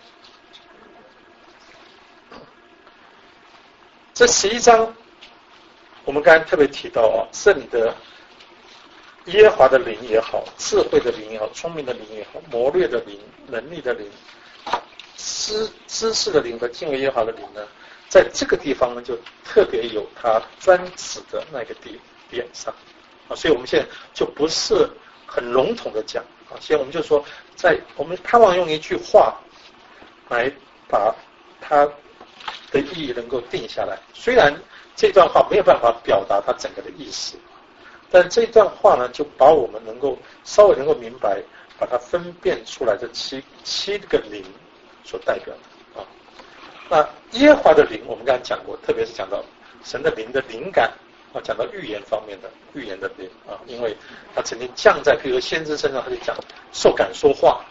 这11章我们刚才特别提到这里的耶和华的灵也好，智慧的灵也好，聪明的灵也好，谋略的灵，能力的灵，知识的灵和敬畏耶和华的灵呢，在这个地方呢就特别有它专指的那个点上所以我们现在就不是很笼统的讲现在我们就说我们盼望用一句话来把它的意义能够定下来。虽然这段话没有办法表达它整个的意思，但这段话呢就把我们稍微能够明白，把它分辨出来这七个灵所代表的那耶和华的灵我们刚才讲过，特别是讲到神的灵的灵感讲到预言方面的预言的灵因为他曾经降在譬如说先知身上，他就讲受感说话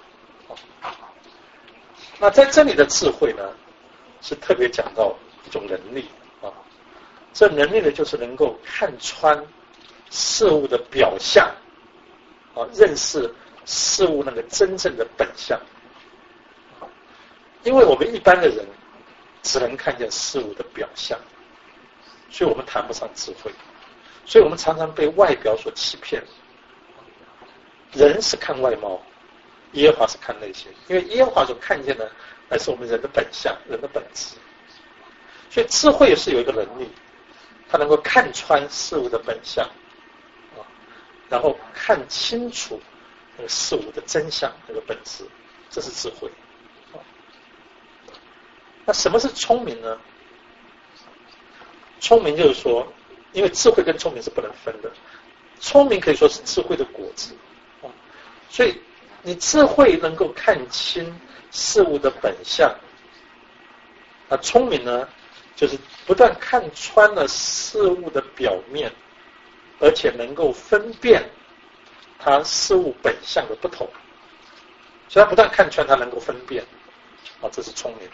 那在这里的智慧呢是特别讲到一种能力这能力呢就是能够看穿事物的表象认识事物那个真正的本相因为我们一般的人只能看见事物的表象，所以我们谈不上智慧，所以我们常常被外表所欺骗。人是看外貌，耶和华是看内心，因为耶和华所看见的乃是我们人的本相，人的本质。 所以智慧是有一个能力，它能够看穿事物的本相啊，然后看清楚那个事物的真相，那个本质，这是智慧啊。那什么是聪明呢？聪明就是说，因为智慧跟聪明是不能分的，聪明可以说是智慧的果子啊，所以你智慧能够看清事物的本相，那聪明呢，就是不但看穿了事物的表面，而且能够分辨它事物本相的不同，所以它不但看穿，它能够分辨啊，这是聪明。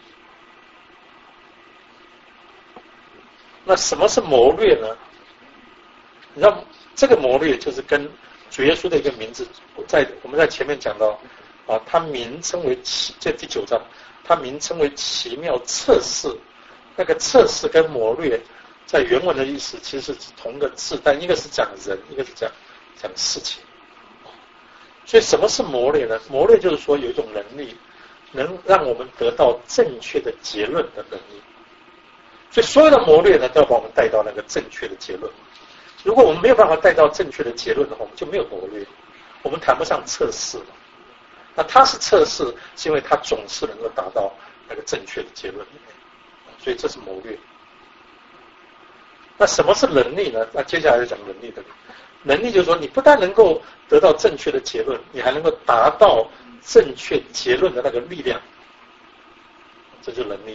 那什么是谋略呢？你知道这个谋略就是跟主耶稣的一个名字，我们在前面讲到啊，它名称为这第9章，它名称为奇妙测试。那个测试跟谋略在原文的意思其实是同个字，但一个是讲人，一个是讲事情。所以什么是谋略呢？谋略就是说有一种能力，能让我们得到正确的结论的能力。所以所有的谋略呢，都要把我们带到那个正确的结论。如果我们没有办法带到正确的结论的话，我们就没有谋略，我们谈不上测试了。那它是测试，是因为它总是能够达到那个正确的结论里面，所以这是谋略。那什么是能力呢？那接下来就讲能力的。能力就是说，你不但能够得到正确的结论，你还能够达到正确结论的那个力量，这就是能力。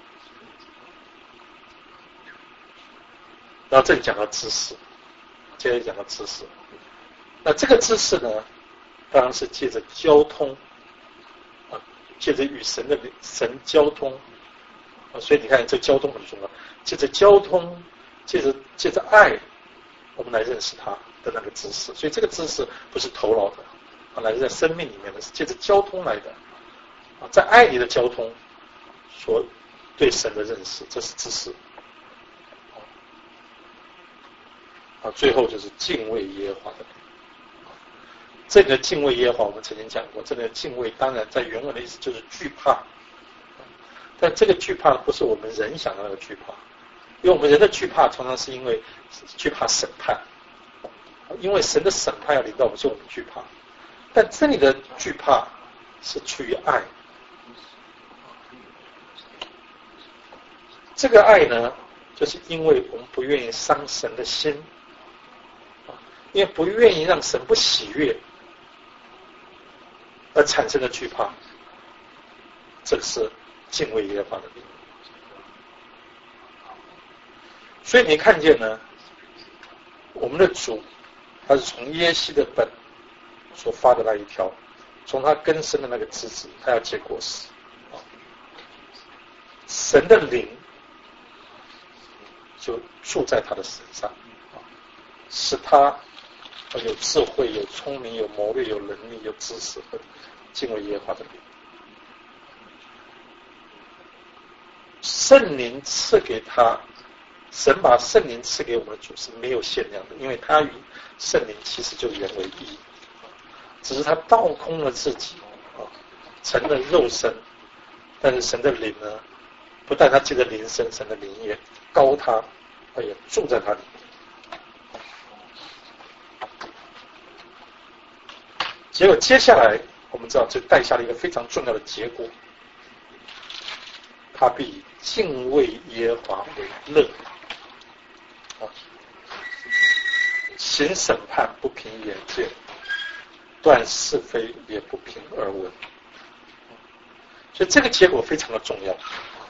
然后这里讲到知识，接着讲到知识。那这个知识呢，当然是借着交通啊，借着与神交通啊，所以你看这交通很重要。借着交通，借着爱，我们来认识他的那个知识。所以这个知识不是头脑的啊，来自在生命里面的，是借着交通来的啊，在爱里的交通所对神的认识，这是知识。啊，最后就是敬畏耶和华的人。这个敬畏耶和华，我们曾经讲过，这个敬畏当然在原文的意思就是惧怕，但这个惧怕不是我们人想的那个惧怕，因为我们人的惧怕常常是因为惧怕审判，因为神的审判要临到我们，所以我们惧怕。但这里的惧怕是出于爱，这个爱呢，就是因为我们不愿意伤神的心。因为不愿意让神不喜悦而产生的惧怕，这是敬畏耶和华的灵。所以你看见呢，我们的主他是从耶西的本所发的那一条，从他根生的那个枝子，他要结果实。神的灵就住在他的身上，使他有智慧，有聪明，有谋略，有能力，有知识和敬畏耶和华的灵。圣灵赐给他，神把圣灵赐给我们的主是没有限量的，因为他与圣灵其实就原为一，只是他倒空了自己成了肉身，但是神的灵呢，不但他借着灵身，神的灵也高他，也住在他里面。结果接下来我们知道，这带下了一个非常重要的结果，他必以敬畏耶和华为乐，行审判不凭眼见，断是非也不凭耳闻。所以这个结果非常的重要。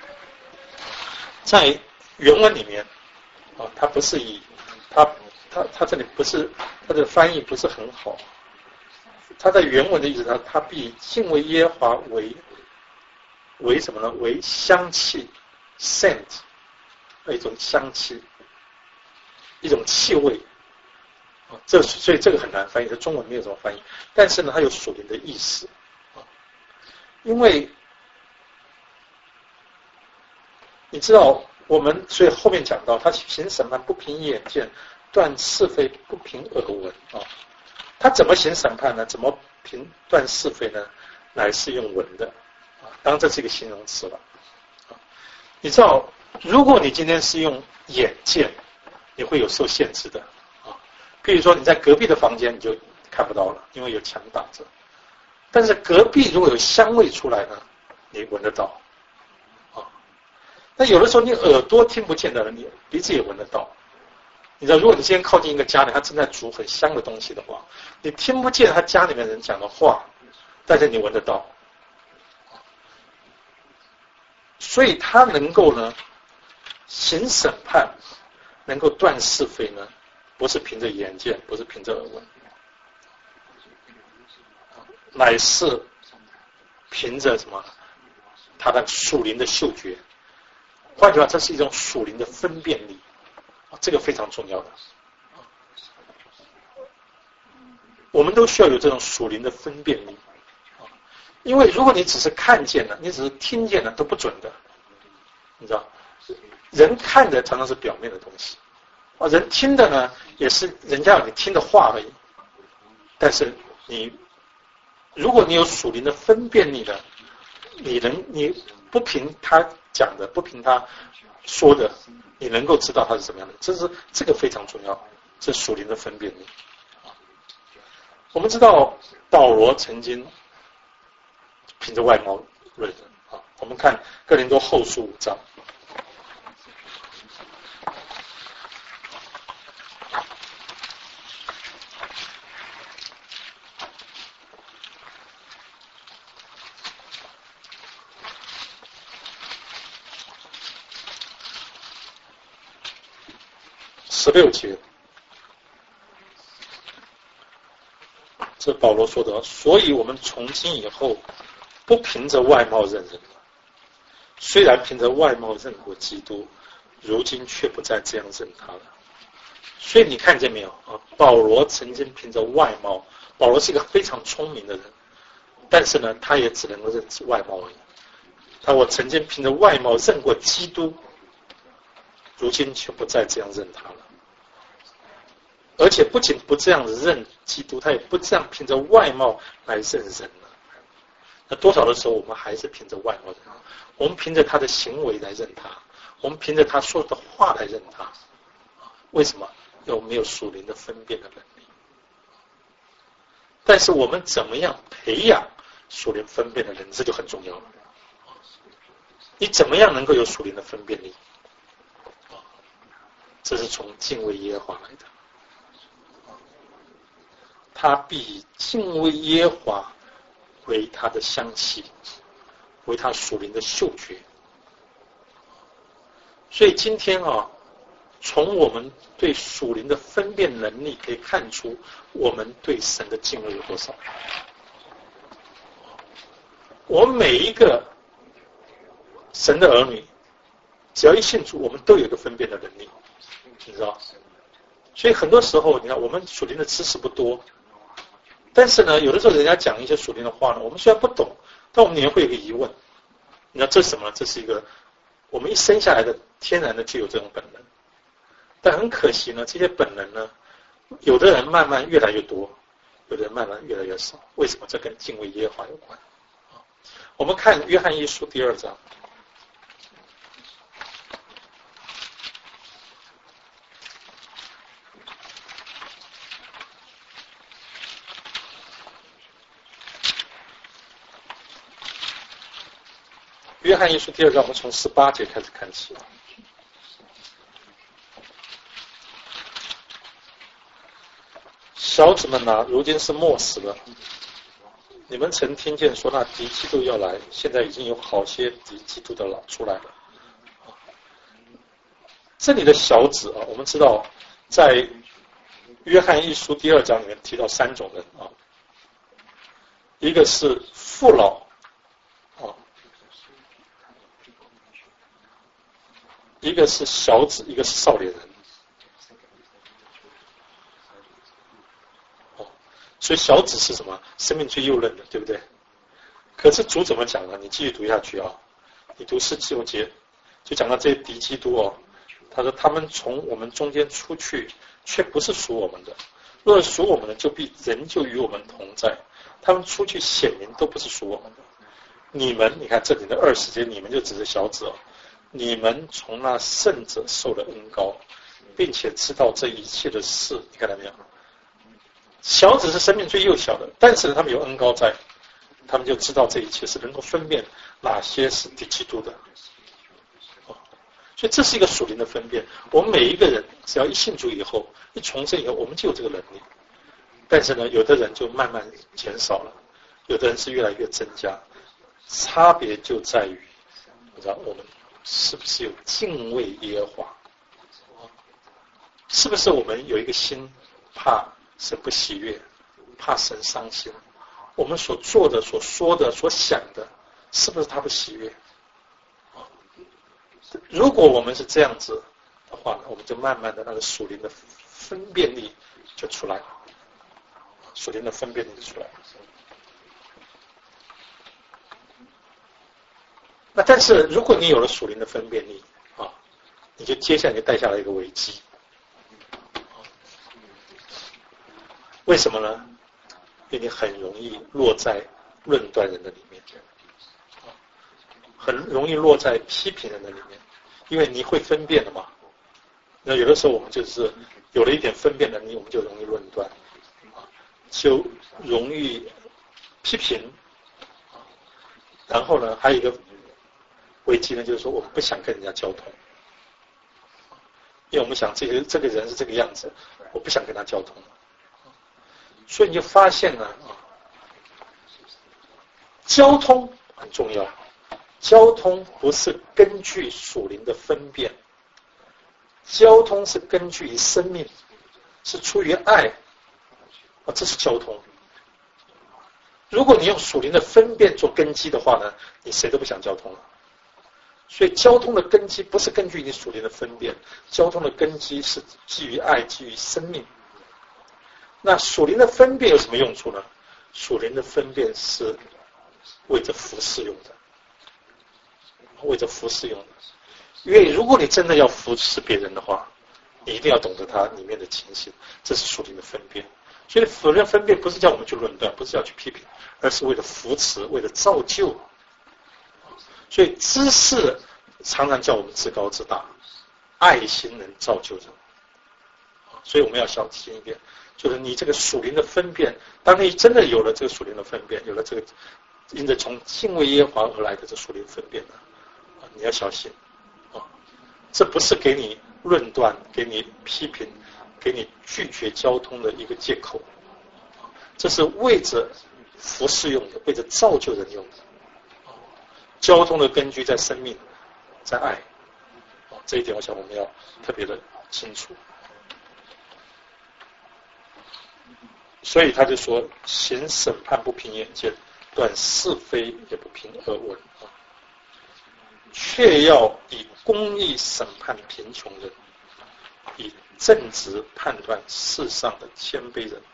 在原文里面它不是以他这里不是，他的翻译不是很好。他在原文的意思，他必敬畏耶和华为什么呢？为香气 scent， 一种香气，一种气味。所以这个很难翻译，在中文没有什么翻译。但是呢，它有属灵的意思因为你知道，所以后面讲到，他行审判不凭眼见，断是非不凭耳闻他怎么行审判呢？怎么评断是非呢？乃是用闻的当然这是一个形容词了你知道， 如果你今天是用眼见，你会有受限制的啊。比如说你在隔壁的房间你就看不到了，因为有墙挡着。但是隔壁如果有香味出来呢，你闻得到啊。那有的时候你耳朵听不见的人，你鼻子也闻得到。你知道，如果你今天靠近一个家里，他正在煮很香的东西的话，你听不见他家里面人讲的话，但是你闻得到。所以他能够呢行审判，能够断是非呢，不是凭着眼见，不是凭着耳闻，乃是凭着什么？他的属灵的嗅觉。换句话，这是一种属灵的分辨力，这个非常重要的。我们都需要有这种属灵的分辨力，因为如果你只是看见了，你只是听见了，都不准的。你知道，人看的常常是表面的东西，人听的呢，也是人家要你听的话而已。但是如果你有属灵的分辨力呢，你不凭他讲的，不凭他说的，你能够知道他是怎么样的，这个非常重要，这属灵的分辨力。我们知道保罗曾经凭着外貌论人啊，我们看哥林多后书5章。16节，这保罗说的，所以我们从今以后不凭着外貌认人了，虽然凭着外貌认过基督，如今却不再这样认他了。所以你看见没有啊？保罗曾经凭着外貌，保罗是一个非常聪明的人，但是呢，他也只能够认外貌而已。我曾经凭着外貌认过基督，如今却不再这样认他了。而且不仅不这样认基督，他也不这样凭着外貌来认人了。那多少的时候，我们还是凭着外貌认他，我们凭着他的行为来认他，我们凭着他说的话来认他。为什么？有没有属灵的分辨的能力？但是我们怎么样培养属灵分辨的能力，这就很重要了。你怎么样能够有属灵的分辨力？这是从敬畏耶和华来的。他必以敬畏耶和华为他的香气，为他属灵的嗅觉。所以今天从我们对属灵的分辨能力可以看出我们对神的敬畏有多少。我们每一个神的儿女，只要一信主，我们都有一个分辨的能力，你知道。所以很多时候，你看我们属灵的知识不多，但是呢，有的时候人家讲一些属灵的话呢，我们虽然不懂，但我们里面会有一个疑问。你知道这是什么呢？这是一个我们一生下来的天然的就有这种本能。但很可惜呢，这些本能呢，有的人慢慢越来越多，有的人慢慢越来越少。为什么？这跟敬畏耶和华有关。我们看约翰一书第2章。约翰一书第2章，我们从18节开始看起。小子们啊，如今是末时了。你们曾听见说那敌基督要来，现在已经有好些敌基督的出来了。这里的小子啊，我们知道在约翰一书第2章里面提到3种人啊，一个是父老啊，一个是小子，一个是少年人。所以小子是什么？生命最幼嫩的，对不对？可是主怎么讲呢？你继续读下去啊，你读19节，就讲到这些敌基督他说他们从我们中间出去，却不是属我们的。若是属我们的，就必人就与我们同在。他们出去显明都不是属我们的。你们，你看这里的20节，你们就只是小子你们从那圣者受了恩膏，并且知道这一切的事。你看到没有？小子是生命最幼小的，但是呢，他们有恩膏在，他们就知道这一切是能够分辨哪些是敌基督的。所以这是一个属灵的分辨。我们每一个人只要一信主以后，一重生以后，我们就有这个能力。但是呢，有的人就慢慢减少了，有的人是越来越增加。差别就在于，你知道我们是不是有敬畏耶和华？是不是我们有一个心怕神不喜悦，怕神伤心？我们所做的、所说的、所想的，是不是他不喜悦？如果我们是这样子的话呢，我们就慢慢的那个属灵的分辨力就出来了，属灵的分辨力就出来了。那但是如果你有了属灵的分辨力啊，你就接下来就带下来一个危机。为什么呢？因为你很容易落在论断人的里面，很容易落在批评人的里面，因为你会分辨的嘛。那有的时候我们就是有了一点分辨能力，我们就容易论断，就容易批评。然后呢，还有一个危机呢，就是说我们不想跟人家交通，因为我们想这个人是这个样子，我不想跟他交通。所以你就发现呢，交通很重要。交通不是根据属灵的分辨，交通是根据于生命，是出于爱，这是交通。如果你用属灵的分辨做根基的话呢，你谁都不想交通了。所以交通的根基不是根据你属灵的分辨，交通的根基是基于爱，基于生命。那属灵的分辨有什么用处呢？属灵的分辨是为着服侍用的，为着服侍用的。因为如果你真的要服侍别人的话，你一定要懂得它里面的情形，这是属灵的分辨。所以属灵的分辨不是叫我们去论断，不是要去批评，而是为了扶持，为了造就。所以知识常常叫我们自高自大，爱心能造就人。所以我们要小心一点，就是你这个属灵的分辨，当你真的有了这个属灵的分辨，有了这个因着从敬畏耶和华而来的这属灵分辨呢，你要小心这不是给你论断，给你批评，给你拒绝交通的一个借口，这是为着服侍用的，为着造就人用的。交通的根据在生命，在爱，这一点我想我们要特别的清楚。所以他就说，行审判不凭眼见，断是非也不凭耳闻，却要以公义审判贫穷人，以正直判断世上的谦卑人，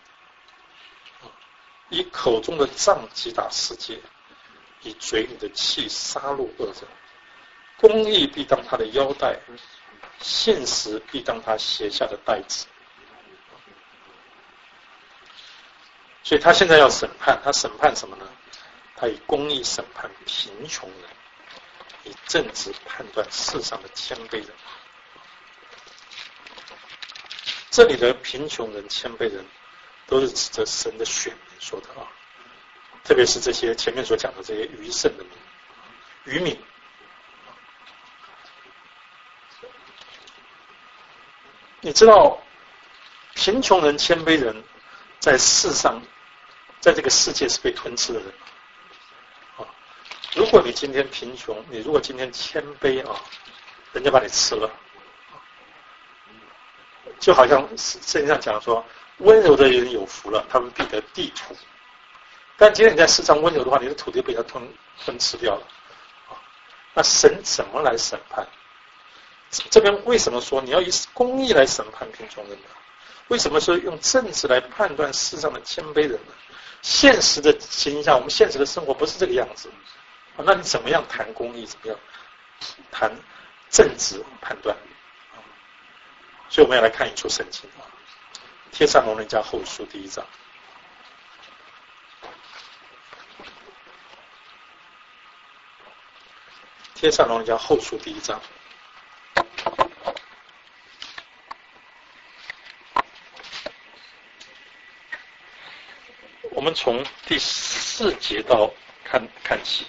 以口中的杖击打世界，以嘴里的气杀戮恶人。公义必当他的腰带，信实必当他鞋下的带子。所以他现在要审判，他审判什么呢？他以公义审判贫穷人，以正直判断世上的谦卑人。这里的贫穷人、谦卑人，都是指着神的选民说的特别是这些前面所讲的这些余剩的渔民。你知道，贫穷人、谦卑人在世上，在这个世界是被吞吃的人如果你今天贫穷，你如果今天谦卑人家把你吃了，就好像圣经上讲说，温柔的人有福了，他们必得地土。但今天你在世上温柔的话，你的土地被他吞吃掉了那神怎么来审判？这边为什么说你要以公义来审判贫穷人呢？为什么说用正直来判断世上的谦卑人呢？现实的情形下，我们现实的生活不是这个样子那你怎么样谈公义？怎么样谈正直判断？所以我们要来看一处圣经帖撒罗尼迦后书第1章。 帖撒罗尼迦后书第1章。我们从第4节到看起，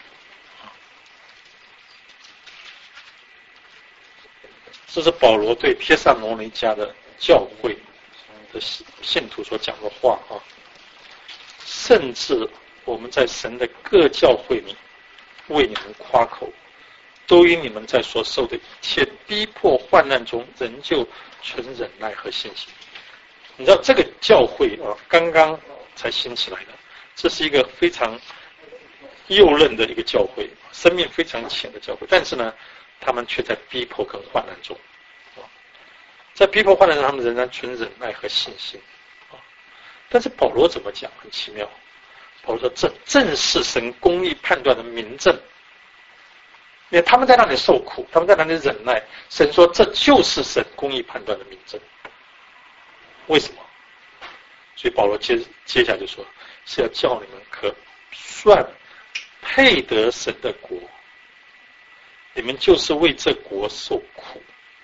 这是保罗对帖撒罗尼迦的教会的信徒所讲的话啊。甚至我们在神的各教会里为你们夸口，都因你们在所受的一切逼迫患难中，仍旧存忍耐和信心。你知道这个教会啊，刚刚才兴起来的，这是一个非常幼嫩的一个教会，生命非常浅的教会，但是呢，他们却在逼迫跟患难中，在逼迫患难中，他们仍然存忍耐和信心。但是保罗怎么讲？很奇妙。保罗说：“这正是神公义判断的明证。因为他们在那里受苦，他们在那里忍耐，神说这就是神公义判断的明证。为什么？所以保罗接下来就说，是要叫你们可算配得神的国，你们就是为这国受苦。”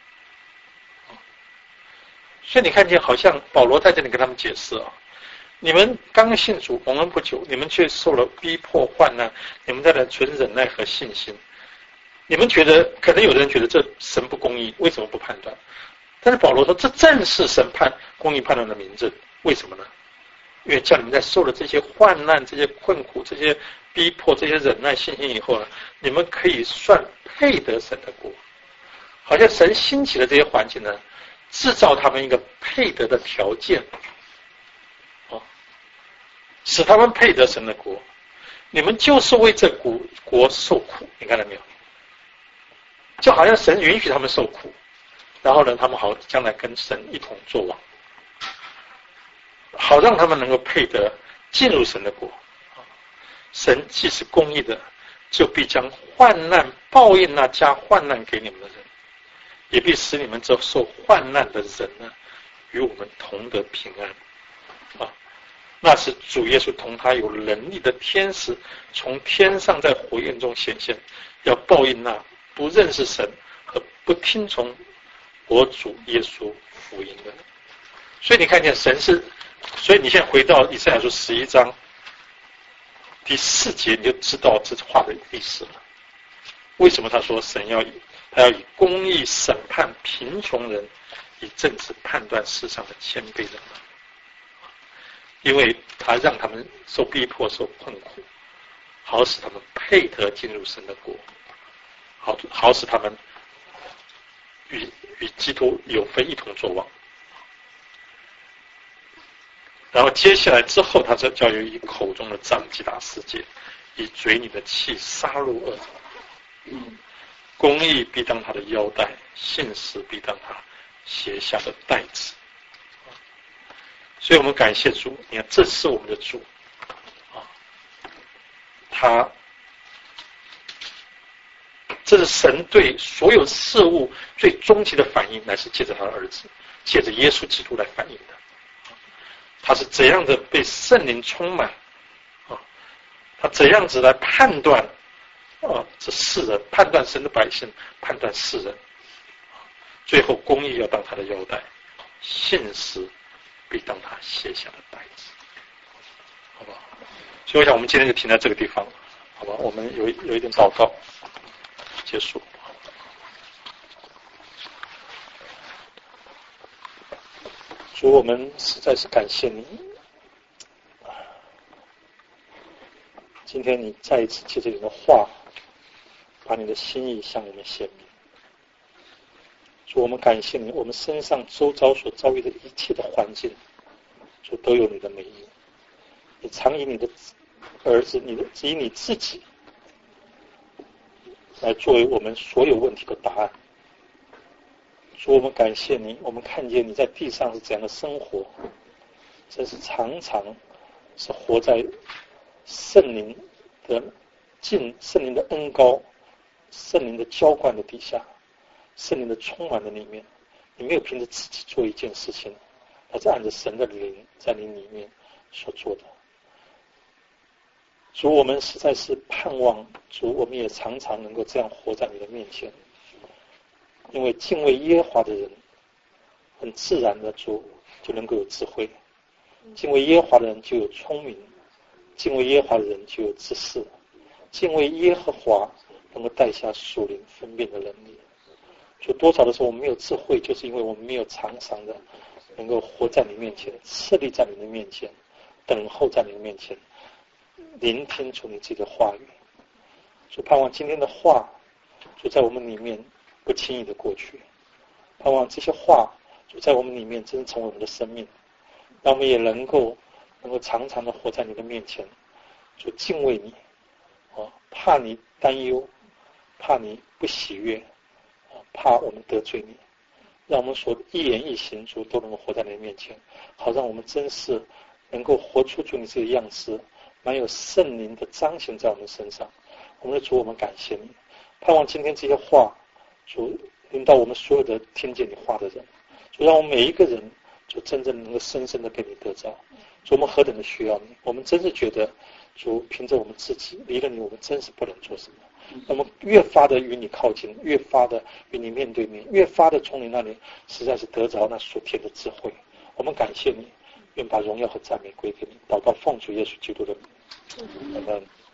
所以你看见，好像保罗在这里跟他们解释啊。你们刚信主蒙恩不久，你们却受了逼迫患难，你们在那存忍耐和信心。你们觉得，可能有的人觉得这神不公义，为什么不判断？但是保罗说，这正是神公义判断的明证。为什么呢？因为叫你们在受了这些患难、这些困苦、这些逼迫、这些忍耐、信心以后呢，你们可以算配得神的国。好像神兴起的这些环境呢，制造他们一个配得的条件。使他们配得神的国，你们就是为这国受苦，你看到没有？就好像神允许他们受苦，然后呢，他们好将来跟神一同作王，好让他们能够配得进入神的国。神既是公义的，就必将患难报应那加患难给你们的人，也必使你们这受患难的人呢，与我们同得平安。那是主耶稣同他有能力的天使从天上在火焰中显现，要报应那不认识神和不听从我主耶稣福音的人。所以你看见神是，所以你现在回到以赛亚书11章第4节，你就知道这话的意思了。为什么他说神要以公义审判贫穷人，以正直判断世上的谦卑人呢？因为他让他们受逼迫、受困苦，好使他们配得进入神的国，好使他们与基督有份一同作王。然后接下来之后，他就要以口中的杖击打世界，以嘴里的气杀戮恶人。公义必当他的腰带，信实必当他鞋下的带子。所以我们感谢主，你看，这是我们的主这是神对所有事物最终极的反应，乃是借着他的儿子，借着耶稣基督来反映的。他是怎样的被圣灵充满他怎样子来判断这世人，判断神的百姓，判断世人，最后公义要当他的腰带，信实必当他卸下的带子，好不好？所以我想我们今天就停在这个地方，好吧？我们有一点祷告结束。主，我们实在是感谢你，今天你再一次借着你的话，把你的心意向我们显明。主，我们感谢你，我们身上周遭所遭遇的一切的环境，主都有你的美意。你常以你的儿子，以你自己来作为我们所有问题的答案。主，我们感谢你，我们看见你在地上是怎样的生活，真是常常是活在圣灵的恩膏、圣灵的浇灌的底下，圣灵的充满的里面，你没有凭着自己做一件事情，而是按着神的灵在你里面所做的。 主，我们实在是盼望主，我们也常常能够这样活在你的面前，因为敬畏耶和华的人，很自然的主就能够有智慧，敬畏耶和华的人就有聪明，敬畏耶和华的人就有知识，敬畏耶和华能够带下属灵分辨的能力。就多少的时候我们没有智慧，就是因为我们没有常常的能够活在你面前，设立在你的面前，等候在你的面前，聆听出你自己的话语。就盼望今天的话就在我们里面不轻易的过去，盼望这些话就在我们里面真正成为我们的生命，让我们也能够常常的活在你的面前，就敬畏你，怕你担忧，怕你不喜悦，怕我们得罪你，让我们所一言一行主都能够活在你的面前，好让我们真是能够活出主你这个样子，蛮有圣灵的彰显在我们身上。我们的主，我们感谢你，盼望今天这些话主临到我们所有的听见你话的人，就让我们每一个人就真正能够深深的被你得着。主，我们何等的需要你，我们真是觉得主凭着我们自己离了你，我们真是不能做什么。那么越发的与你靠近，越发的与你面对面，越发的从你那里实在是得着那属天的智慧。我们感谢你，愿把荣耀和赞美归给你。祷告奉主耶稣基督的名，阿们。